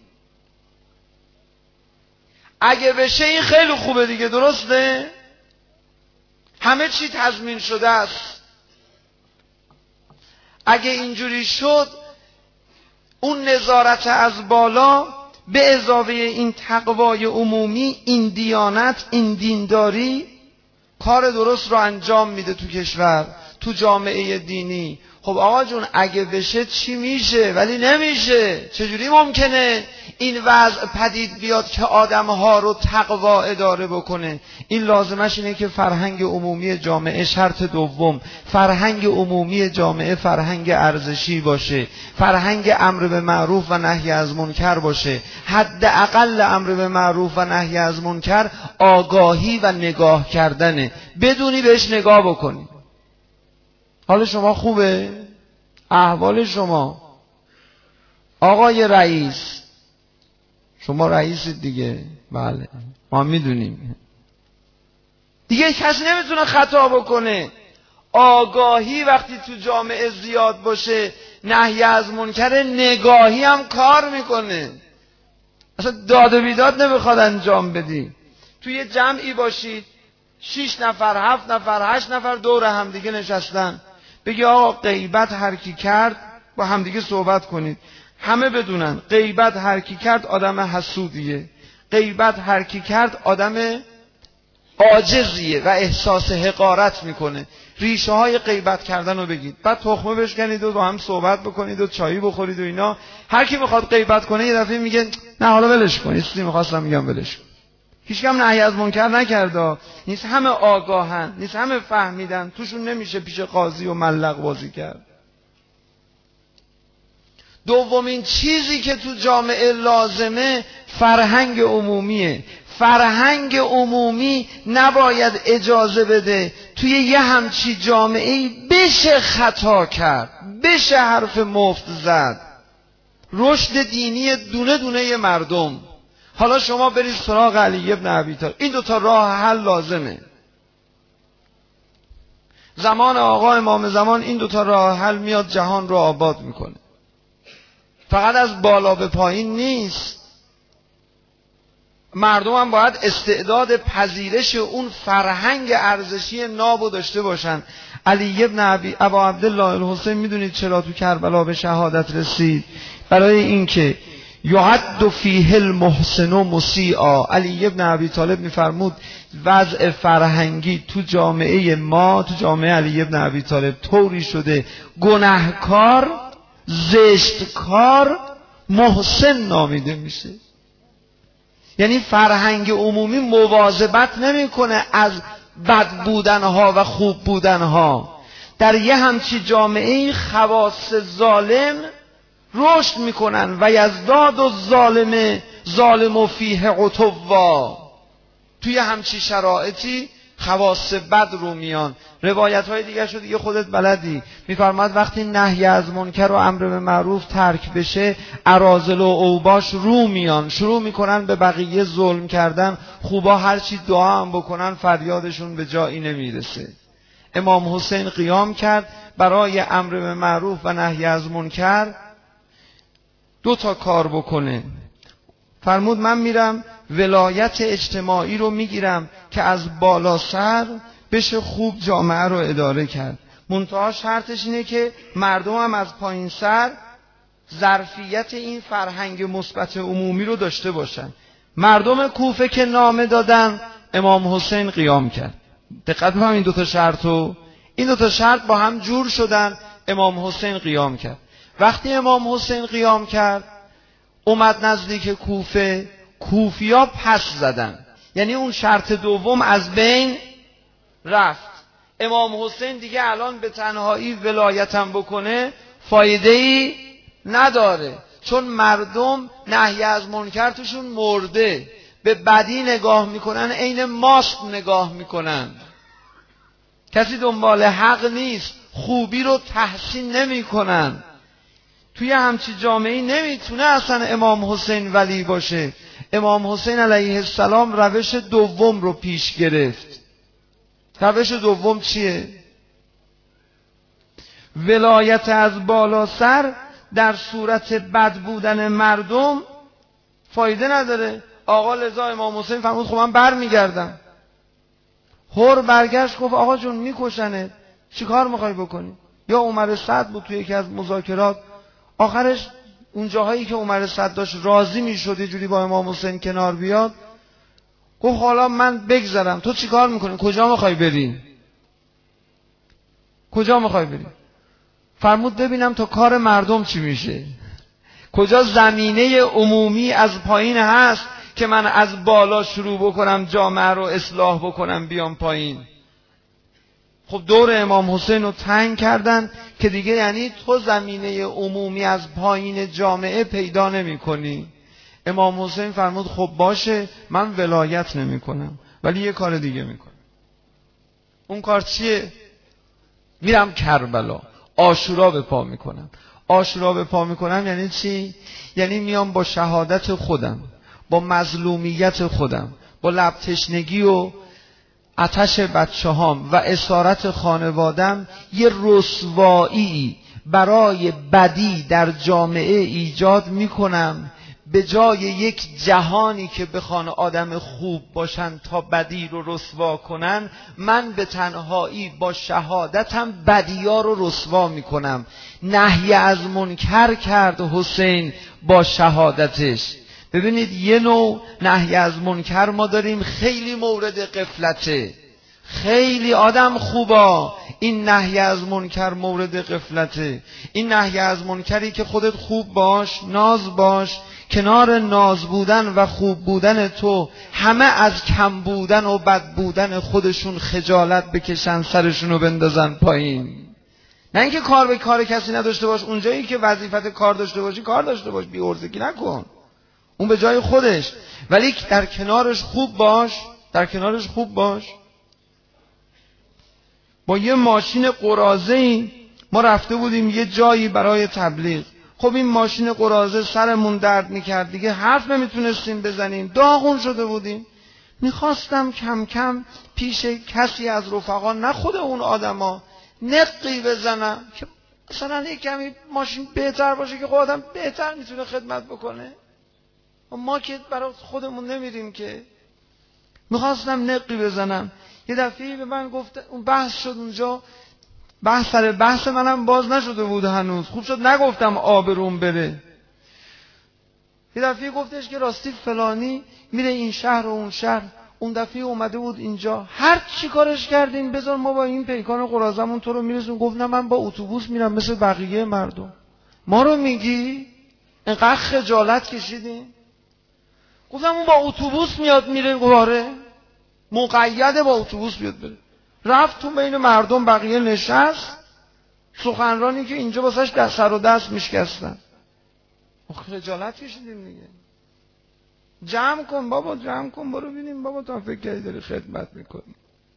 اگه بشه این خیلی خوبه دیگه، درسته؟ همه چی تضمین شده است. اگه اینجوری شد اون نظارت از بالا به اضافه این تقوای عمومی، این دیانت، این دینداری کار درست رو انجام میده تو کشور، تو جامعه دینی. خب آقا جون اگه بشه چی میشه؟ ولی نمیشه. چجوری ممکنه این وضع پدید بیاد که آدمها رو تقوا اداره بکنه؟ این لازمش اینه که فرهنگ عمومی جامعه، شرط دوم، فرهنگ عمومی جامعه فرهنگ ارزشی باشه، فرهنگ امر به معروف و نهی از منکر باشه. حداقل امر به معروف و نهی از منکر آگاهی و نگاه کردنه، بدونی بهش نگاه بکنی. حال شما خوبه؟ احوال شما؟ آقای رئیس، شما رئیسید دیگه، بله ما میدونیم دیگه، کسی نمیتونه خطا بکنه. آگاهی وقتی تو جامعه زیاد باشه، نهی از منکر نگاهی هم کار میکنه. اصلا داد و بیداد نمیخواد انجام بدی. توی جمعی باشید، شش نفر، هفت نفر، هشت نفر دور هم دیگه نشستن، بگی آقا غیبت هر کی کرد، با همدیگه صحبت کنید، همه بدونن غیبت هر کی کرد آدم حسودیه، غیبت هر کی کرد آدم عاجزیه و احساس حقارت میکنه. ریشه های غیبت کردن رو بگید، بعد تخمه بشکنید و با هم صحبت بکنید و چایی بخورید و اینا. هر کی میخواد غیبت کنه یه دفعه میگه نه حالا ولش کن، چیزی میخواستم میگم ولش کن. هیچ کم نهی از منکر نکرده، نیست همه آگاهن، نیست همه فهمیدن، توشون نمیشه پیش قاضی و ملق بازی کرد. دومین چیزی که تو جامعه لازمه فرهنگ عمومیه. فرهنگ عمومی نباید اجازه بده توی یه همچی جامعه‌ای بشه خطا کرد، بشه حرف مفت زد. رشد دینی دونه دونه مردم. حالا شما برید سراغ علی ابن ابی طالب، این دوتا راه حل لازمه. زمان آقا امام زمان این دوتا راه حل میاد جهان رو آباد میکنه. فقط از بالا به پایین نیست، مردم هم باید استعداد پذیرش اون فرهنگ ارزشی ناب داشته باشن. علی ابن ابی ابا عبدالله الحسین میدونید چرا تو کربلا به شهادت رسید؟ برای اینکه یعد فیه المحسن مسیعا. علی ابن ابی طالب میفرمود وضع فرهنگی تو جامعه ما، تو جامعه علی ابن ابی طالب طوری شده گناهکار، زشتکار محسن نامیده میشه. یعنی فرهنگ عمومی مواظبت نمیکنه از بد بودنها و خوب بودنها. در یه همچی جامعه خواص ظالم رشد میکنن و یزداد و ظالم ظالم و فیه عتوا. توی همچی شرایطی خواص بد رو میان. روایت های دیگه شو دیگه خودت بلدی، میفرماد وقتی نهی از منکر و امر به معروف ترک بشه، اراذل و اوباش رو میان، شروع میکنن به بقیه ظلم کردن. خوبا هرچی دعا هم بکنن فریادشون به جایی نمیرسه. امام حسین قیام کرد برای امر به معروف و نهی از منکر دو تا کار بکنه. فرمود من میرم ولایت اجتماعی رو میگیرم که از بالا سر بشه خوب جامعه رو اداره کرد. منتها شرطش اینه که مردم هم از پایین سر ظرفیت این فرهنگ مثبت عمومی رو داشته باشن. مردم کوفه که نامه دادن، امام حسین قیام کرد. دقت بفرمایید این دو تا شرطو، این دو تا شرط با هم جور شدن، امام حسین قیام کرد. وقتی امام حسین قیام کرد اومد نزدیک کوفه، کوفیا پس زدن، یعنی اون شرط دوم از بین رفت. امام حسین دیگه الان به تنهایی ولایتم بکنه فایده ای نداره، چون مردم نهی از منکر توشون مرده، به بدی نگاه میکنن، عین ماست نگاه میکنن. کسی دنبال حق نیست، خوبی رو تحسین نمیکنن. توی همچی جامعه‌ای نمیتونه اصلا امام حسین ولی باشه. امام حسین علیه السلام روش دوم رو پیش گرفت. روش دوم چیه؟ ولایت از بالا سر در صورت بد بودن مردم فایده نداره. آقا لذا امام حسین فرمود خب من بر میگردم. هر برگشت گفت آقا جون میکشنه، چی کار میخوای بکنی؟ یا عمر سعد بود توی یکی از مذاکرات، آخرش اون جاهایی که عمر صداش راضی میشد یه جوری با امام حسین کنار بیاد، گفت حالا من بگذرم، تو چیکار میکنی؟ کجا میخوای بری؟ کجا میخوای بری؟ فرمود ببینم تا کار مردم چی میشه، کجا زمینه عمومی از پایین هست که من از بالا شروع بکنم جامعه رو اصلاح بکنم بیام پایین. خب دور امام حسین رو تنگ کردن که دیگه یعنی تو زمینه عمومی از پایین جامعه پیدا نمی کنی. امام حسین فرمود خب باشه، من ولایت نمی کنم ولی یه کار دیگه می کنم. اون کار چیه؟ میرم کربلا، عاشورا به پا می کنم. عاشورا به پا می کنم یعنی چی؟ یعنی میام با شهادت خودم، با مظلومیت خودم، با لب تشنگی و آتش بچه هام و اسارت خانوادم یه رسوایی برای بدی در جامعه ایجاد میکنم. به جای یک جهانی که بخوان آدم خوب باشن تا بدی رو رسوا کنن، من به تنهایی با شهادتم بدیا رو رسوا میکنم. نهی از منکر کرد حسین با شهادتش. ببینید یه نوع نهی از منکر ما داریم، خیلی مورد غفلته، خیلی آدم خوبا، این نهی از منکر مورد غفلته. این نهی از منکری که خودت خوب باش، ناز باش، کنار ناز بودن و خوب بودن تو همه از کم بودن و بد بودن خودشون خجالت بکشن، سرشونو بندازن پایین. نه اینکه کار به کار کسی نداشته باش، اونجایی که وظیفت کار داشته باشی کار داشته باش، بی‌عرضگی نکن، اون به جای خودش، ولی در کنارش خوب باش، در کنارش خوب باش. با یه ماشین قراضه‌ای ما رفته بودیم یه جایی برای تبلیغ. خب این ماشین قراضه سرمون درد میکرد دیگه، حرف نمیتونستیم بزنیم، داغون شده بودیم. میخواستم کم کم پیش کسی از رفقا، نه خود اون آدما، نقی بزنم که مثلا یک کمی ماشین بهتر باشه که خود آدم بهتر میتونه خدمت بکنه. ما که برای خودمون نمیریم که. میخواستم نقی بزنم. یه دفعه به من گفت، اون بحث شد اونجا، بحث سر بحث منم باز نشده بود هنوز، خوب شد نگفتم آبروم بره. یه دفعه گفتش که راستی فلانی میره این شهر و اون شهر، اون دفعه اومده بود اینجا، هر چی کارش کردین بذار ما با این پیکان قراضمون تو رو میرسون. گفت نه من با اتوبوس میرم مثل بقیه مردم. ما رو میگی؟ اینقدر خجالت کشیدین؟ گفتم اون با اتوبوس میاد میره گواره، مقید با اتوبوس بیاد بره. رفت تو بین مردم، بقیه نشست، سخنرانی که اینجا واسش دست سر و دست میشکستن. خجالت کشیدیم دیگه. جمع کن بابا، جمع کن، برو ببینیم بابا تا فکر کردی داری خدمت میکنی.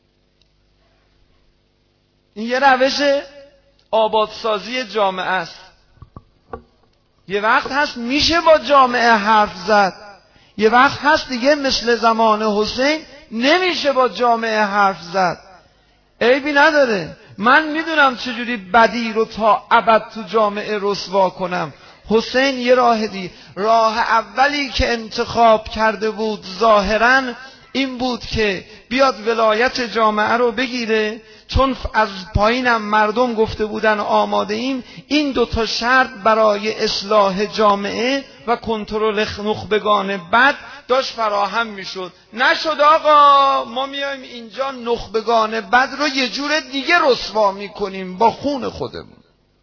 این یه روش آبادسازی جامعه است. یه وقت هست میشه با جامعه حرف زد، یه وقت هست دیگه مثل زمان حسین نمیشه با جامعه حرف زد. عیبی نداره، من میدونم چجوری بدی رو تا ابد تو جامعه رسوا کنم. حسین یه راه دی راه اولی که انتخاب کرده بود ظاهراً این بود که بیاد ولایت جامعه رو بگیره، چون از پایینم مردم گفته بودن آماده ایم. این دوتا شرط برای اصلاح جامعه و کنترل نخبگان بد داشت فراهم میشد. نشد آقا، ما میایم اینجا نخبگان بد رو یه جور دیگه رسوا میکنیم با خون خودمون.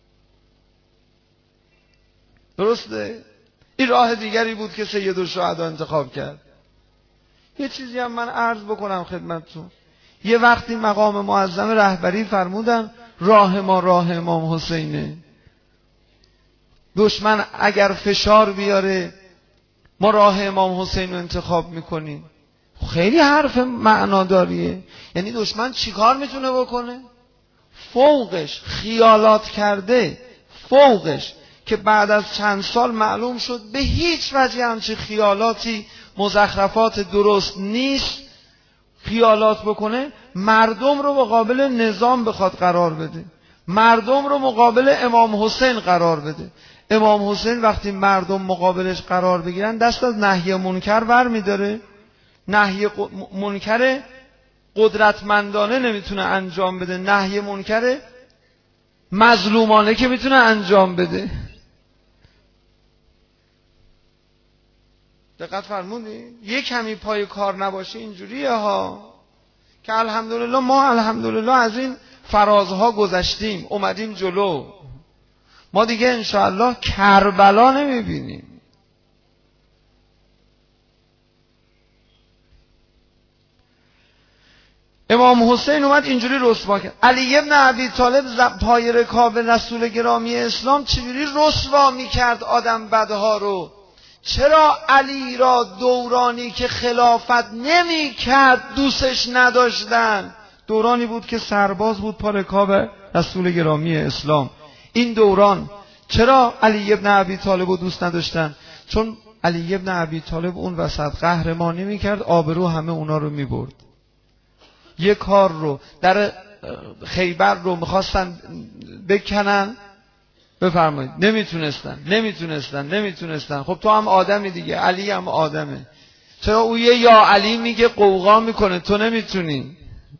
درسته؟ این راه دیگری بود که سیدالشهدا انتخاب کرد. یه چیزی هم من عرض بکنم خدمتتون. یه وقتی مقام معظم رهبری فرمودن راه ما راه امام حسینه. دشمن اگر فشار بیاره ما راه امام حسین رو انتخاب میکنیم. خیلی حرف معناداریه. یعنی دشمن چیکار میتونه بکنه؟ فوقش خیالات کرده، فوقش که بعد از چند سال معلوم شد به هیچ وجه همچه خیالاتی، مزخرفات درست نیست، خیالات بکنه، مردم رو مقابل نظام بخواد قرار بده، مردم رو مقابل امام حسین قرار بده. امام حسین وقتی مردم مقابلش قرار بگیرن دست از نهی منکر بر میداره. نهی منکر قدرتمندانه نمیتونه انجام بده، نهی منکر مظلومانه که میتونه انجام بده. دقت فرمودی؟ یه کمی پای کار نباشه اینجوریه ها، که الحمدلله ما الحمدلله از این فرازها گذشتیم، اومدیم جلو. ما دیگه انشاءالله کربلا نمیبینیم. امام حسین اومد اینجوری رسوا کرد. علی ابن ابی طالب پای رکاب رسول گرامی اسلام چجوری رسوا میکرد آدم بدها رو. چرا علی را دورانی که خلافت نمیکرد دوستش نداشتن؟ دورانی بود که سرباز بود پا رکاب رسول گرامی اسلام. این دوران چرا علی ابن ابی طالب رو دوست نداشتن؟ چون علی ابن ابی طالب اون وسط قهرمانی میکرد، آبرو همه اونا رو میبرد. یه کار رو در خیبر رو میخواستن بکنن، بفرمایید، نمیتونستن نمیتونستن نمیتونستن خب تو هم آدمی دیگه، علی هم آدمه، چرا او یه یا علی میگه قوقا میکنه، تو نمیتونی؟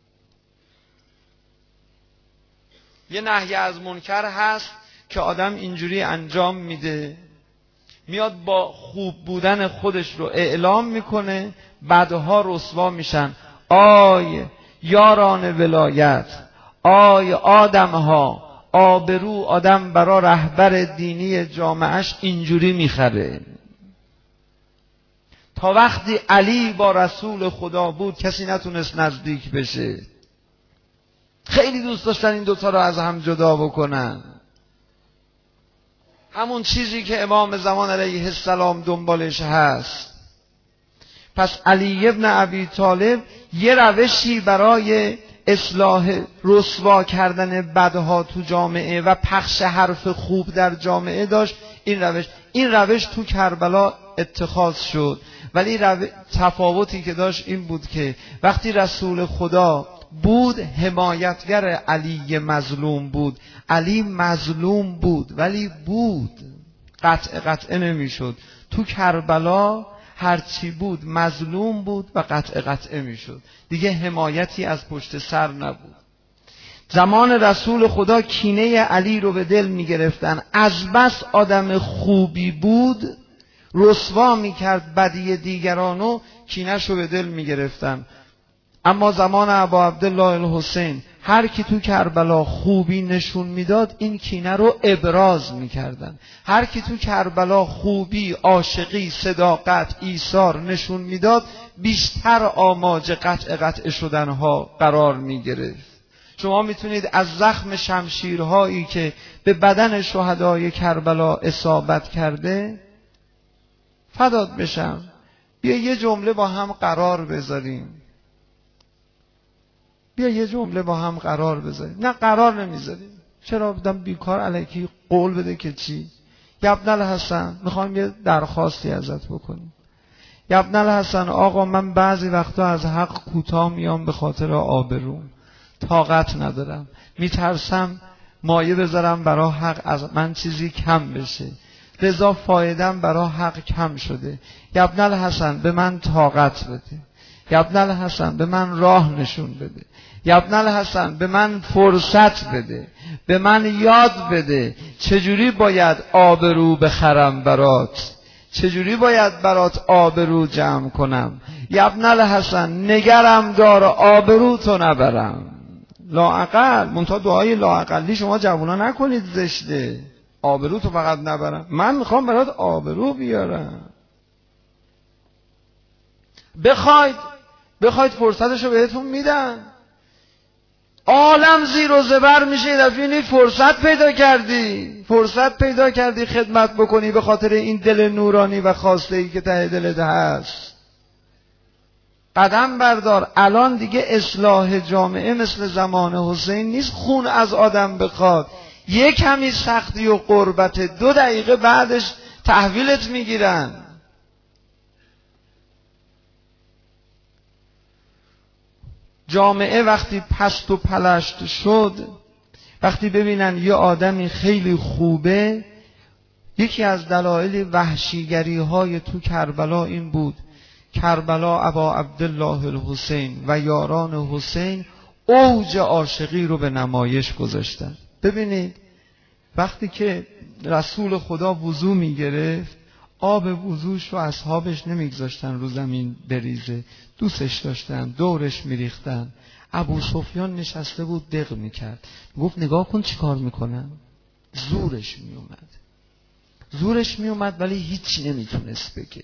یه نهی از منکر هست که آدم اینجوری انجام میده، میاد با خوب بودن خودش رو اعلام میکنه، بعدها رسوا میشن. آی یاران ولایت، آی آدمها، آبرو آدم برا رهبر دینی جامعهش اینجوری میخره. تا وقتی علی با رسول خدا بود کسی نتونست نزدیک بشه. خیلی دوست داشتن این دوتا رو از هم جدا بکنن. همون چیزی که امام زمان علیه السلام دنبالش هست. پس علی ابن ابی طالب یه روشی برای اصلاح رسوا کردن بدها تو جامعه و پخش حرف خوب در جامعه داشت. این روش این روش تو کربلا اتخاذ شد، ولی رو... تفاوتی که داشت این بود که وقتی رسول خدا بود حمایتگر علی مظلوم بود. علی مظلوم بود ولی بود، قطع قطع نمی شد. تو کربلا هرچی بود مظلوم بود و قطع قطع می شد، دیگه حمایتی از پشت سر نبود. زمان رسول خدا کینه علی رو به دل می گرفتن، از بس آدم خوبی بود رسوا می کرد بدی دیگرانو، کینه‌ش رو به دل می گرفتن. اما زمان ابا عبدالله الحسین هر کی تو کربلا خوبی نشون میداد این کینه رو ابراز میکردن. هر کی تو کربلا خوبی، عاشقی، صداقت، ایثار نشون میداد بیشتر آماج قطع قطع شدنها قرار میگرفت. شما میتونید از زخم شمشیرهایی که به بدن شهدای کربلا اصابت کرده فدات بشم، بیا یه جمله با هم قرار بذاریم. بیا یه جمله با هم قرار بذاریم. نه قرار نمیذاریم. چرا بدم بیکار الکی قول بده که چی؟ ابن الحسن میخوام یه درخواستی ازت بکنیم. ابن الحسن آقا من بعضی وقتا از حق کوتاه میام به خاطر آبروم، طاقت ندارم، میترسم مایه بذارم برای حق از من چیزی کم بشه، لذا فایدم برای حق کم شده. ابن الحسن به من طاقت بده. ابن الحسن به من راه نشون بده. ابن الحسن به من فرصت بده، به من یاد بده چجوری باید آبرو بخرم برات، چجوری باید برات آبرو جمع کنم. ابن الحسن نگرم دار آبرو تو نبرم. لااقل منتها دعای لااقلی شما جوونا نکنید، زشته. آبرو تو فقط نبرم، من میخوام برات آبرو بیارم. بخواید بخواید فرصتشو بهتون میدن. عالم زیر و زبر میشه، دفعه فرصت پیدا کردی فرصت پیدا کردی خدمت بکنی به خاطر این دل نورانی و خواسته ای که ته دلت هست. قدم بردار. الان دیگه اصلاح جامعه مثل زمان حسین نیست خون از آدم بخواد. یک کمی سختی و قربت، دو دقیقه بعدش تحویلت میگیرن. جامعه وقتی پست و پلشت شد، وقتی ببینن یه آدمی خیلی خوبه، یکی از دلایل وحشیگری های تو کربلا این بود. کربلا ابا عبدالله الحسین و یاران حسین اوج عاشقی رو به نمایش گذاشتن. ببینید وقتی که رسول خدا وضو می گرفت، آب وضوش رو اصحابش نمیگذاشتن رو زمین بریزه، دوستش داشتن، دورش میریختن. ابو سفیان نشسته بود دق میکرد، گفت نگاه کن چی کار میکنن. زورش میومد زورش میومد ولی هیچی نمیتونست بگه.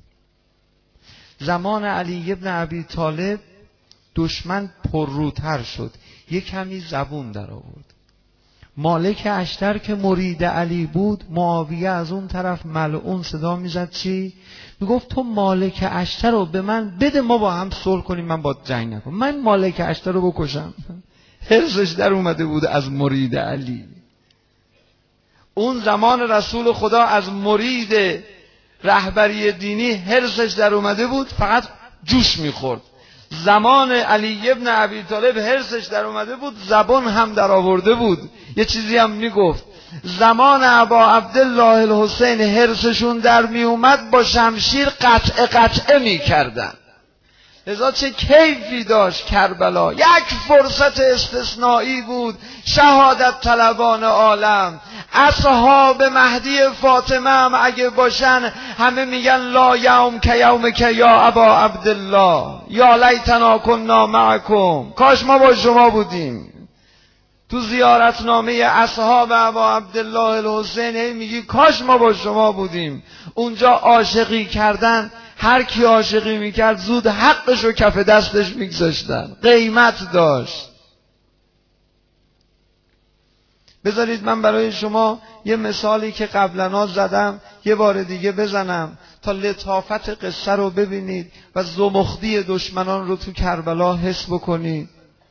زمان علی ابن ابی طالب دشمن پرروتر شد، یک کمی زبون در آورد. مالک اشتر که مرید علی بود، معاویه از اون طرف ملعون صدا میزد چی؟ میگفت تو مالک اشتر رو به من بده، ما با هم صلح کنیم، من با جنگ نکنم، من مالک اشتر رو بکشم. حرصش در اومده بود از مرید علی. اون زمان رسول خدا از مرید رهبری دینی حرصش در اومده بود، فقط جوش میخورد. زمان علی ابن ابی طالب حرصش در اومده بود، زبان هم در آورده بود، یه چیزی هم میگفت. زمان ابا عبدالله الحسین حرصشون در میومد، با شمشیر قطع قطعه میکردن. لذا چه کیفی داشت کربلا، یک فرصت استثنایی بود. شهادت طلبان عالم، اصحاب مهدی فاطمه هم اگه باشن همه میگن لا یوم که یوم که یا ابا عبدالله، یا لیتنا کنا معکم، کاش ما با شما بودیم. تو زیارتنامه اصحاب ابا عبدالله الحسین میگی کاش ما با شما بودیم. اونجا عاشقی کردن، هر کی عاشقی میکرد زود حقشو کف دستش میگذاشتن، قیمت داشت. بذارید من برای شما یه مثالی که قبلا زدم یه بار دیگه بزنم تا لطافت قصه رو ببینید و زمختی دشمنان رو تو کربلا حس بکنید.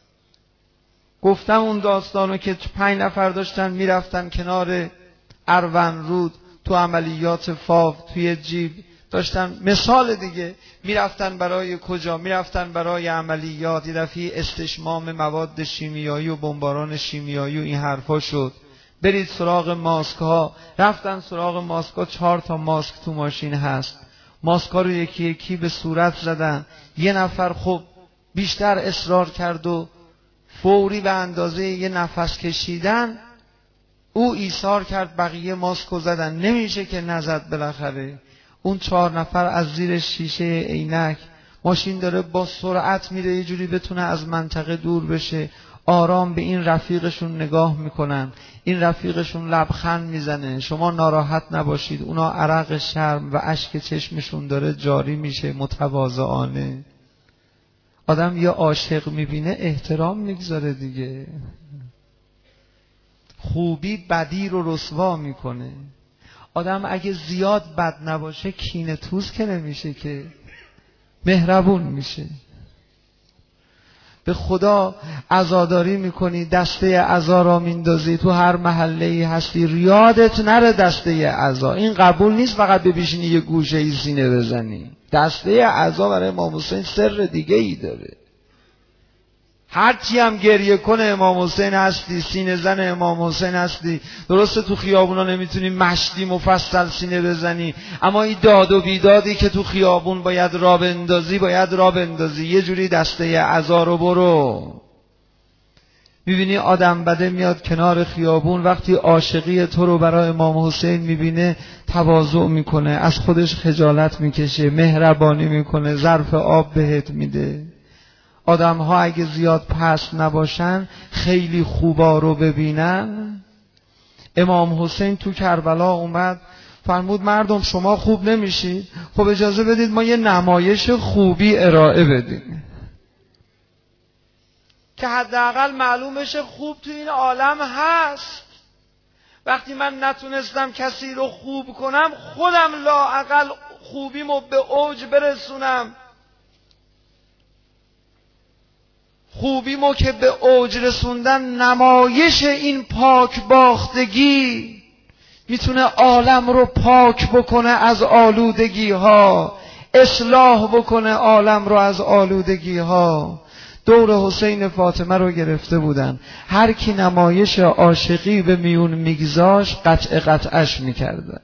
گفتم اون داستانو که پنج نفر داشتن میرفتن کنار اروان رود تو عملیات فاو، توی جیب داشتن، مثال دیگه، میرفتن برای کجا؟ میرفتن برای عملیات. یه دفعه استشمام مواد شیمیایی و بمباران شیمیایی و این حرفا شد. برید سراغ ماسک ها. رفتن سراغ ماسک ها، چهار تا ماسک تو ماشین هست. ماسک ها رو یکی یکی به صورت زدن. یه نفر خب بیشتر اصرار کرد و فوری به اندازه یه نفس کشیدن او ایثار کرد، بقیه ماسکو زدن. نمیشه که نزد. بالاخره اون چهار نفر از زیر شیشه عینک، ماشین داره با سرعت میره یه جوری بتونه از منطقه دور بشه، آرام به این رفیقشون نگاه میکنن. این رفیقشون لبخند میزنه، شما ناراحت نباشید. اونا عرق شرم و اشک چشمشون داره جاری میشه متواضعانه. آدم یا عاشق میبینه احترام میگذاره دیگه. خوبی بدی رو رسوا میکنه. آدم اگه زیاد بد نباشه کینه توز که نمیشه، که مهربون میشه. به خدا عزاداری میکنی، دسته عزا را میندازی، تو هر محله‌ای هستی ریادت نره دسته عزا. این قبول نیست فقط ببیشینی یه گوشه ای سینه بزنی. دسته عزا برای امام حسین سر دیگه ای داره. هرچی هم گریه کنه امام حسین هستی، سینه زن امام حسین هستی. درسته تو خیابونا نمیتونی مشتی مفصل سینه بزنی، اما این داد و بیدادی که تو خیابون باید را بندازی باید را بندازی. یه جوری دسته عزا رو برو. میبینی آدم بده میاد کنار خیابون، وقتی عاشقی تو رو برای امام حسین میبینه تواضع میکنه، از خودش خجالت میکشه، مهربانی میکنه، ظرف آب بهت میده. آدم ها اگه زیاد پست نباشن، خیلی خوبا رو ببینن. امام حسین تو کربلا اومد فرمود مردم شما خوب نمیشید، خب اجازه بدید ما یه نمایش خوبی ارائه بدیم که حداقل معلوم بشه خوب تو این عالم هست. وقتی من نتونستم کسی رو خوب کنم، خودم لااقل خوبیمو به اوج برسونم. خوبیمو که به اوج رسوندن، نمایش این پاک باختگی میتونه عالم رو پاک بکنه از آلودگی ها، اصلاح بکنه عالم رو از آلودگی ها. دور حسین فاطمه رو گرفته بودن، هر کی نمایش عاشقی به میون میگذاش قطع قطعش میکردن.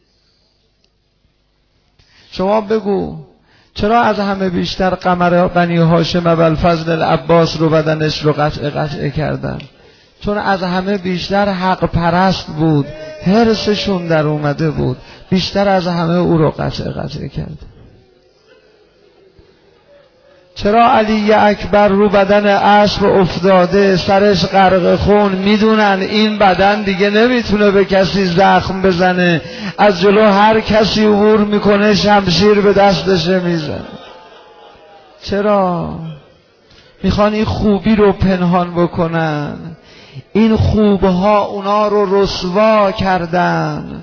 شما بگو چرا از همه بیشتر قمر بنی هاشم ابوالفضل العباس رو بدنش رو قطع قطع کردن؟ چون از همه بیشتر حق پرست بود، حرصشون در اومده بود. بیشتر از همه او رو قطع قطع کرد. چرا علی اکبر رو بدن اسب افتاده، سرش غرق خون، میدونن این بدن دیگه نمیتونه به کسی زخم بزنه، از جلو هر کسی عبور میکنه شمشیر به دستش میزنه. چرا؟ میخوان این خوبی رو پنهان بکنن. این خوبها اونا رو رسوا کردن.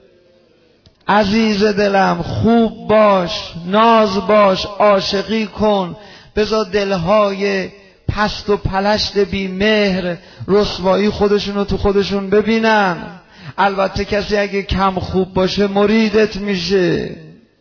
عزیز دلم خوب باش، ناز باش، عاشقی کن، بذار دلهای پست و پلشت بی مهر رسوایی خودشونو تو خودشون ببینن. البته کسی اگه کم خوب باشه مریدت میشه.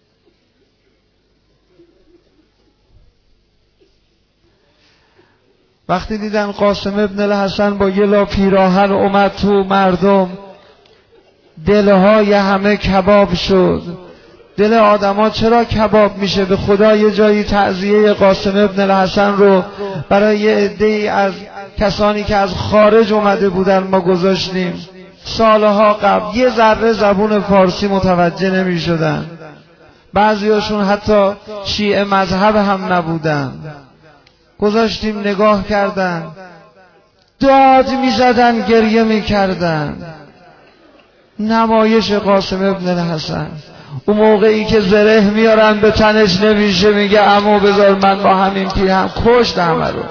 وقتی دیدن قاسم ابن الحسن با یه لا پیراهن اومد تو مردم، دلهای همه کباب شد. دل آدما چرا کباب میشه؟ به خدا یه جایی تعزیه قاسم ابن الحسن رو برای یه عده‌ای از کسانی که از خارج اومده بودن ما گذاشتیم. سالها قبل یه ذره زبون فارسی متوجه نمی شدن، بعضیاشون حتی شیعه مذهب هم نبودن. گذاشتیم نگاه کردن، داد می زدن، گریه می کردن. نمایش قاسم ابن الحسن. اون موقعی که زره میارن به تنش نمیشه، میگه عمو بذار من با همین پیرهن، کشت همه رو.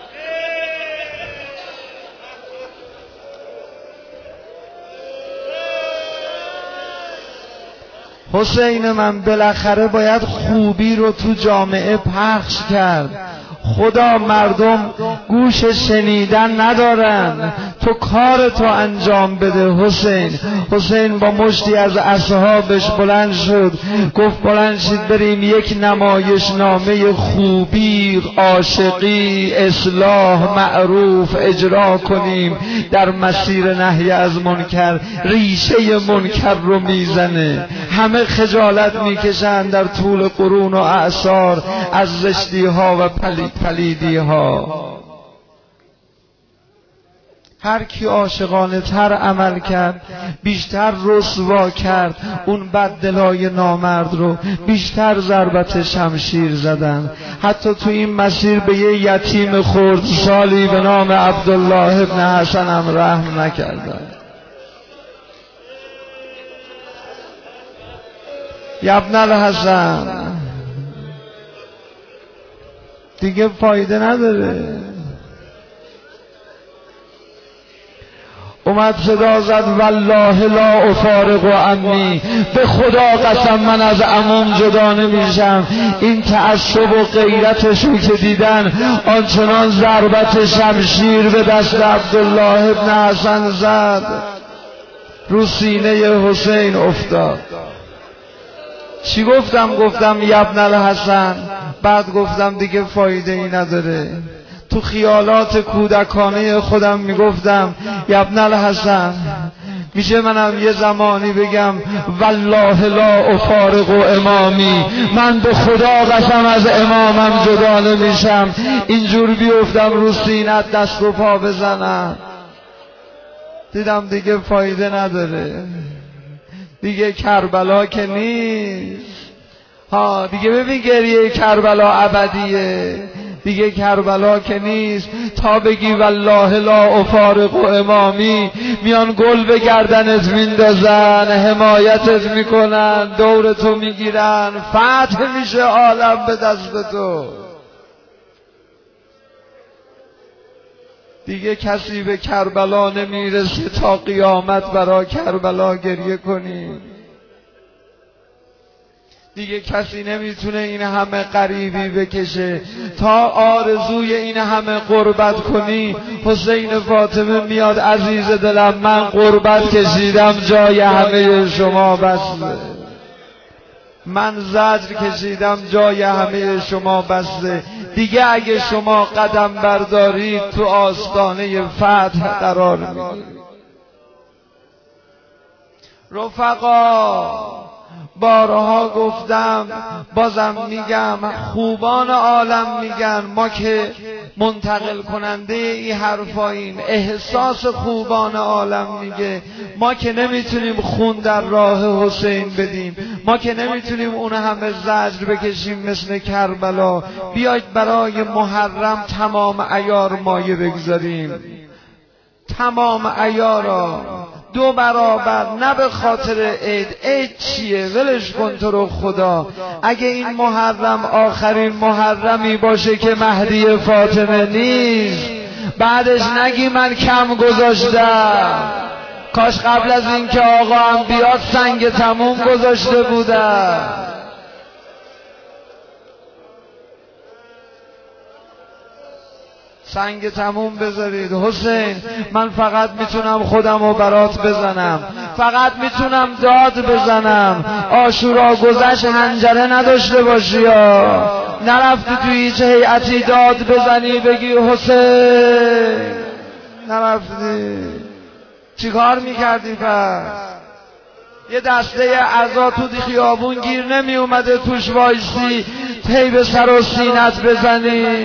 حسین من بالاخره باید خوبی رو تو جامعه پخش کرد. خدا مردم گوش شنیدن ندارن، تو کار تو انجام بده حسین. حسین با مشتی از اصحابش بلند شد، گفت بلند شید بریم یک نمایش نامه خوبی، عاشقی، اصلاح، معروف اجرا کنیم. در مسیر نهی از منکر ریشه منکر رو میزنه. همه خجالت میکشن در طول قرون و اعصار از زشتی ها و پلید پلیدی ها. هر کی عاشقانه تر عمل کرد بیشتر رسوا کرد اون بددلای نامرد رو، بیشتر ضربت شمشیر زدن. حتی تو این مسیر به یه یتیم خردسالی به نام عبدالله ابن حسن هم رحم نکردن. یا ابن الحسن دیگه فایده نداره. اومد صدا زد والله لا افارق عمی، به خدا قسم من از عموم جدا نمیشم. این تعصب و غیرتشو که دیدن، آنچنان ضربت شمشیر به دست عبدالله ابن حسن زد، رو سینه حسین افتاد. چی گفتم؟ گفتم یا ابن الحسن. بعد گفتم دیگه فایده ای نداره. تو خیالات کودکانه خودم میگفتم یا ابن الحسن، میشه منم یه زمانی بگم والله لا افارق امامی، من به خدا قسم از امامم جدا نمیشم. اینجور بیفتم رو سینت دست و پا بزنم. دیدم دیگه فایده نداره، دیگه کربلا که نیست. ها دیگه ببین گریه کربلا ابدیه، دیگه کربلا که نیست. تا بگی والله لا افارق امامی، میان گل به گردنت میندازن، حمایتت میکنن، دورتو میگیرن، فتح میشه عالم به دست تو. دیگه کسی به کربلا نمیرسه تا قیامت برای کربلا گریه کنی. دیگه کسی نمیتونه این همه غریبی بکشه تا آرزوی این همه قربت کنی. حسین فاطمه میاد عزیز دلم من قربت کشیدم جای همه شما بسته، من زجر کشیدم جای همه شما بسته. دیگه اگه شما قدم بردارید تو آستانه فتح قرار میگیرید. رفقا بارها گفتم بازم میگم، خوبان عالم میگن، ما که منتقل کننده این حرفاییم، احساس خوبان عالم میگه ما که نمیتونیم خون در راه حسین بدیم، ما که نمیتونیم اون همه زجر بکشیم مثل کربلا، بیاید برای محرم تمام عیار مایه بگذاریم، تمام عیارا دو برابر، نه به خاطر عید. عید چیه؟ ولش کن تو رو خدا. اگه این محرم آخرین محرمی باشه که مهدی فاطمه نیست، بعدش نگی من کم گذاشتم، کاش قبل از این که آقا هم بیاد سنگ تموم گذاشته بودم. سنگ تموم بذارید. حسین من فقط میتونم خودم رو برات بزنم، فقط میتونم داد بزنم. عاشورا گذشت هنجره نداشته باشی یا نرفتی توی هیچ هیئتی داد بزنی بگی حسین، نرفتی. چی کار میکردی پس؟ یه دسته اعضا تو دی خیابون گیر نمی اومده توش وایسی پی به سر و سینت بزنی؟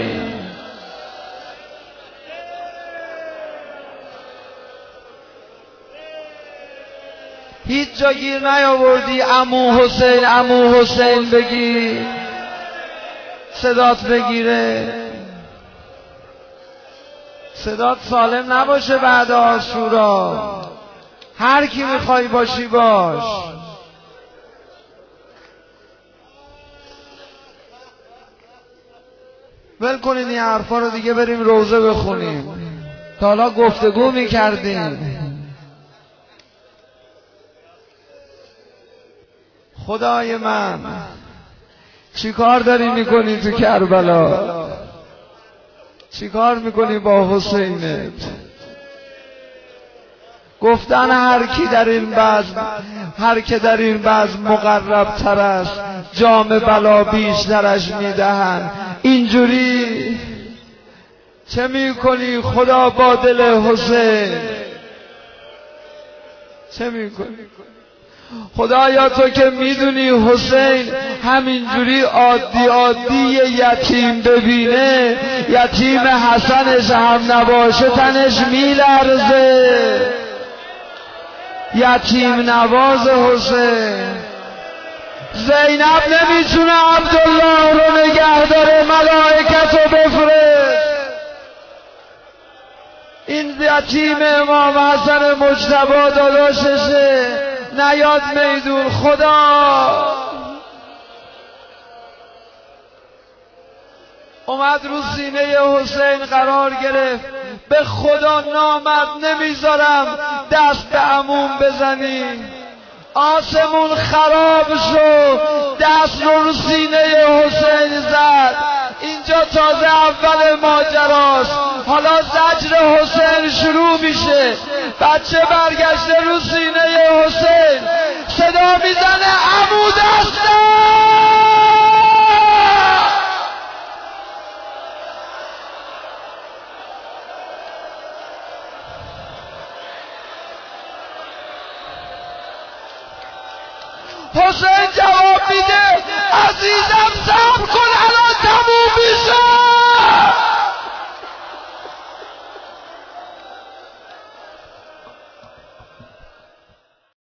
هیچ جا گیر نیاوردی عمو حسین عمو حسین بگی صدات بگیره؟ صدات سالم نباشه بعد عاشورا. هر کی میخوای باشی باش. ول کنین این حرفا رو دیگه، بریم روزه بخونیم. تا حالا گفتگو میکردیم. خدای من چی کار داری میکنی تو کربلا؟ چی کار میکنی با حسینت؟ گفتن هر کی در این بزم، هر که در این بزم مقرب تر است جام بلا بیشترش میدهن. اینجوری چه میکنی خدا با دل حسین؟ چه میکنی خدایا؟ تو که میدونی حسین همینجوری عادی عادی یتیم ببینه، یتیم حسنش هم نباشه تنش میلرزه. یتیم نواز حسین. زینب نمیتونه عبدالله رو نگه داره، ملائکت رو بفرست. این یتیم امام حسن مجتبی داداششه، نیاد میدون. خدا اومد رو سینه حسین قرار گرفت. به خدا نامرد نمیذارم دست به عموم بزنی. آسمون خراب شو، دست رو سینه حسین زد. اینجا تازه اول ماجراست، حالا زجر حسین شروع میشه. بچه برگشته رو سینه حسین، صدا میزنه عمو دستم. حسین جواب میده عزیزم صبر کن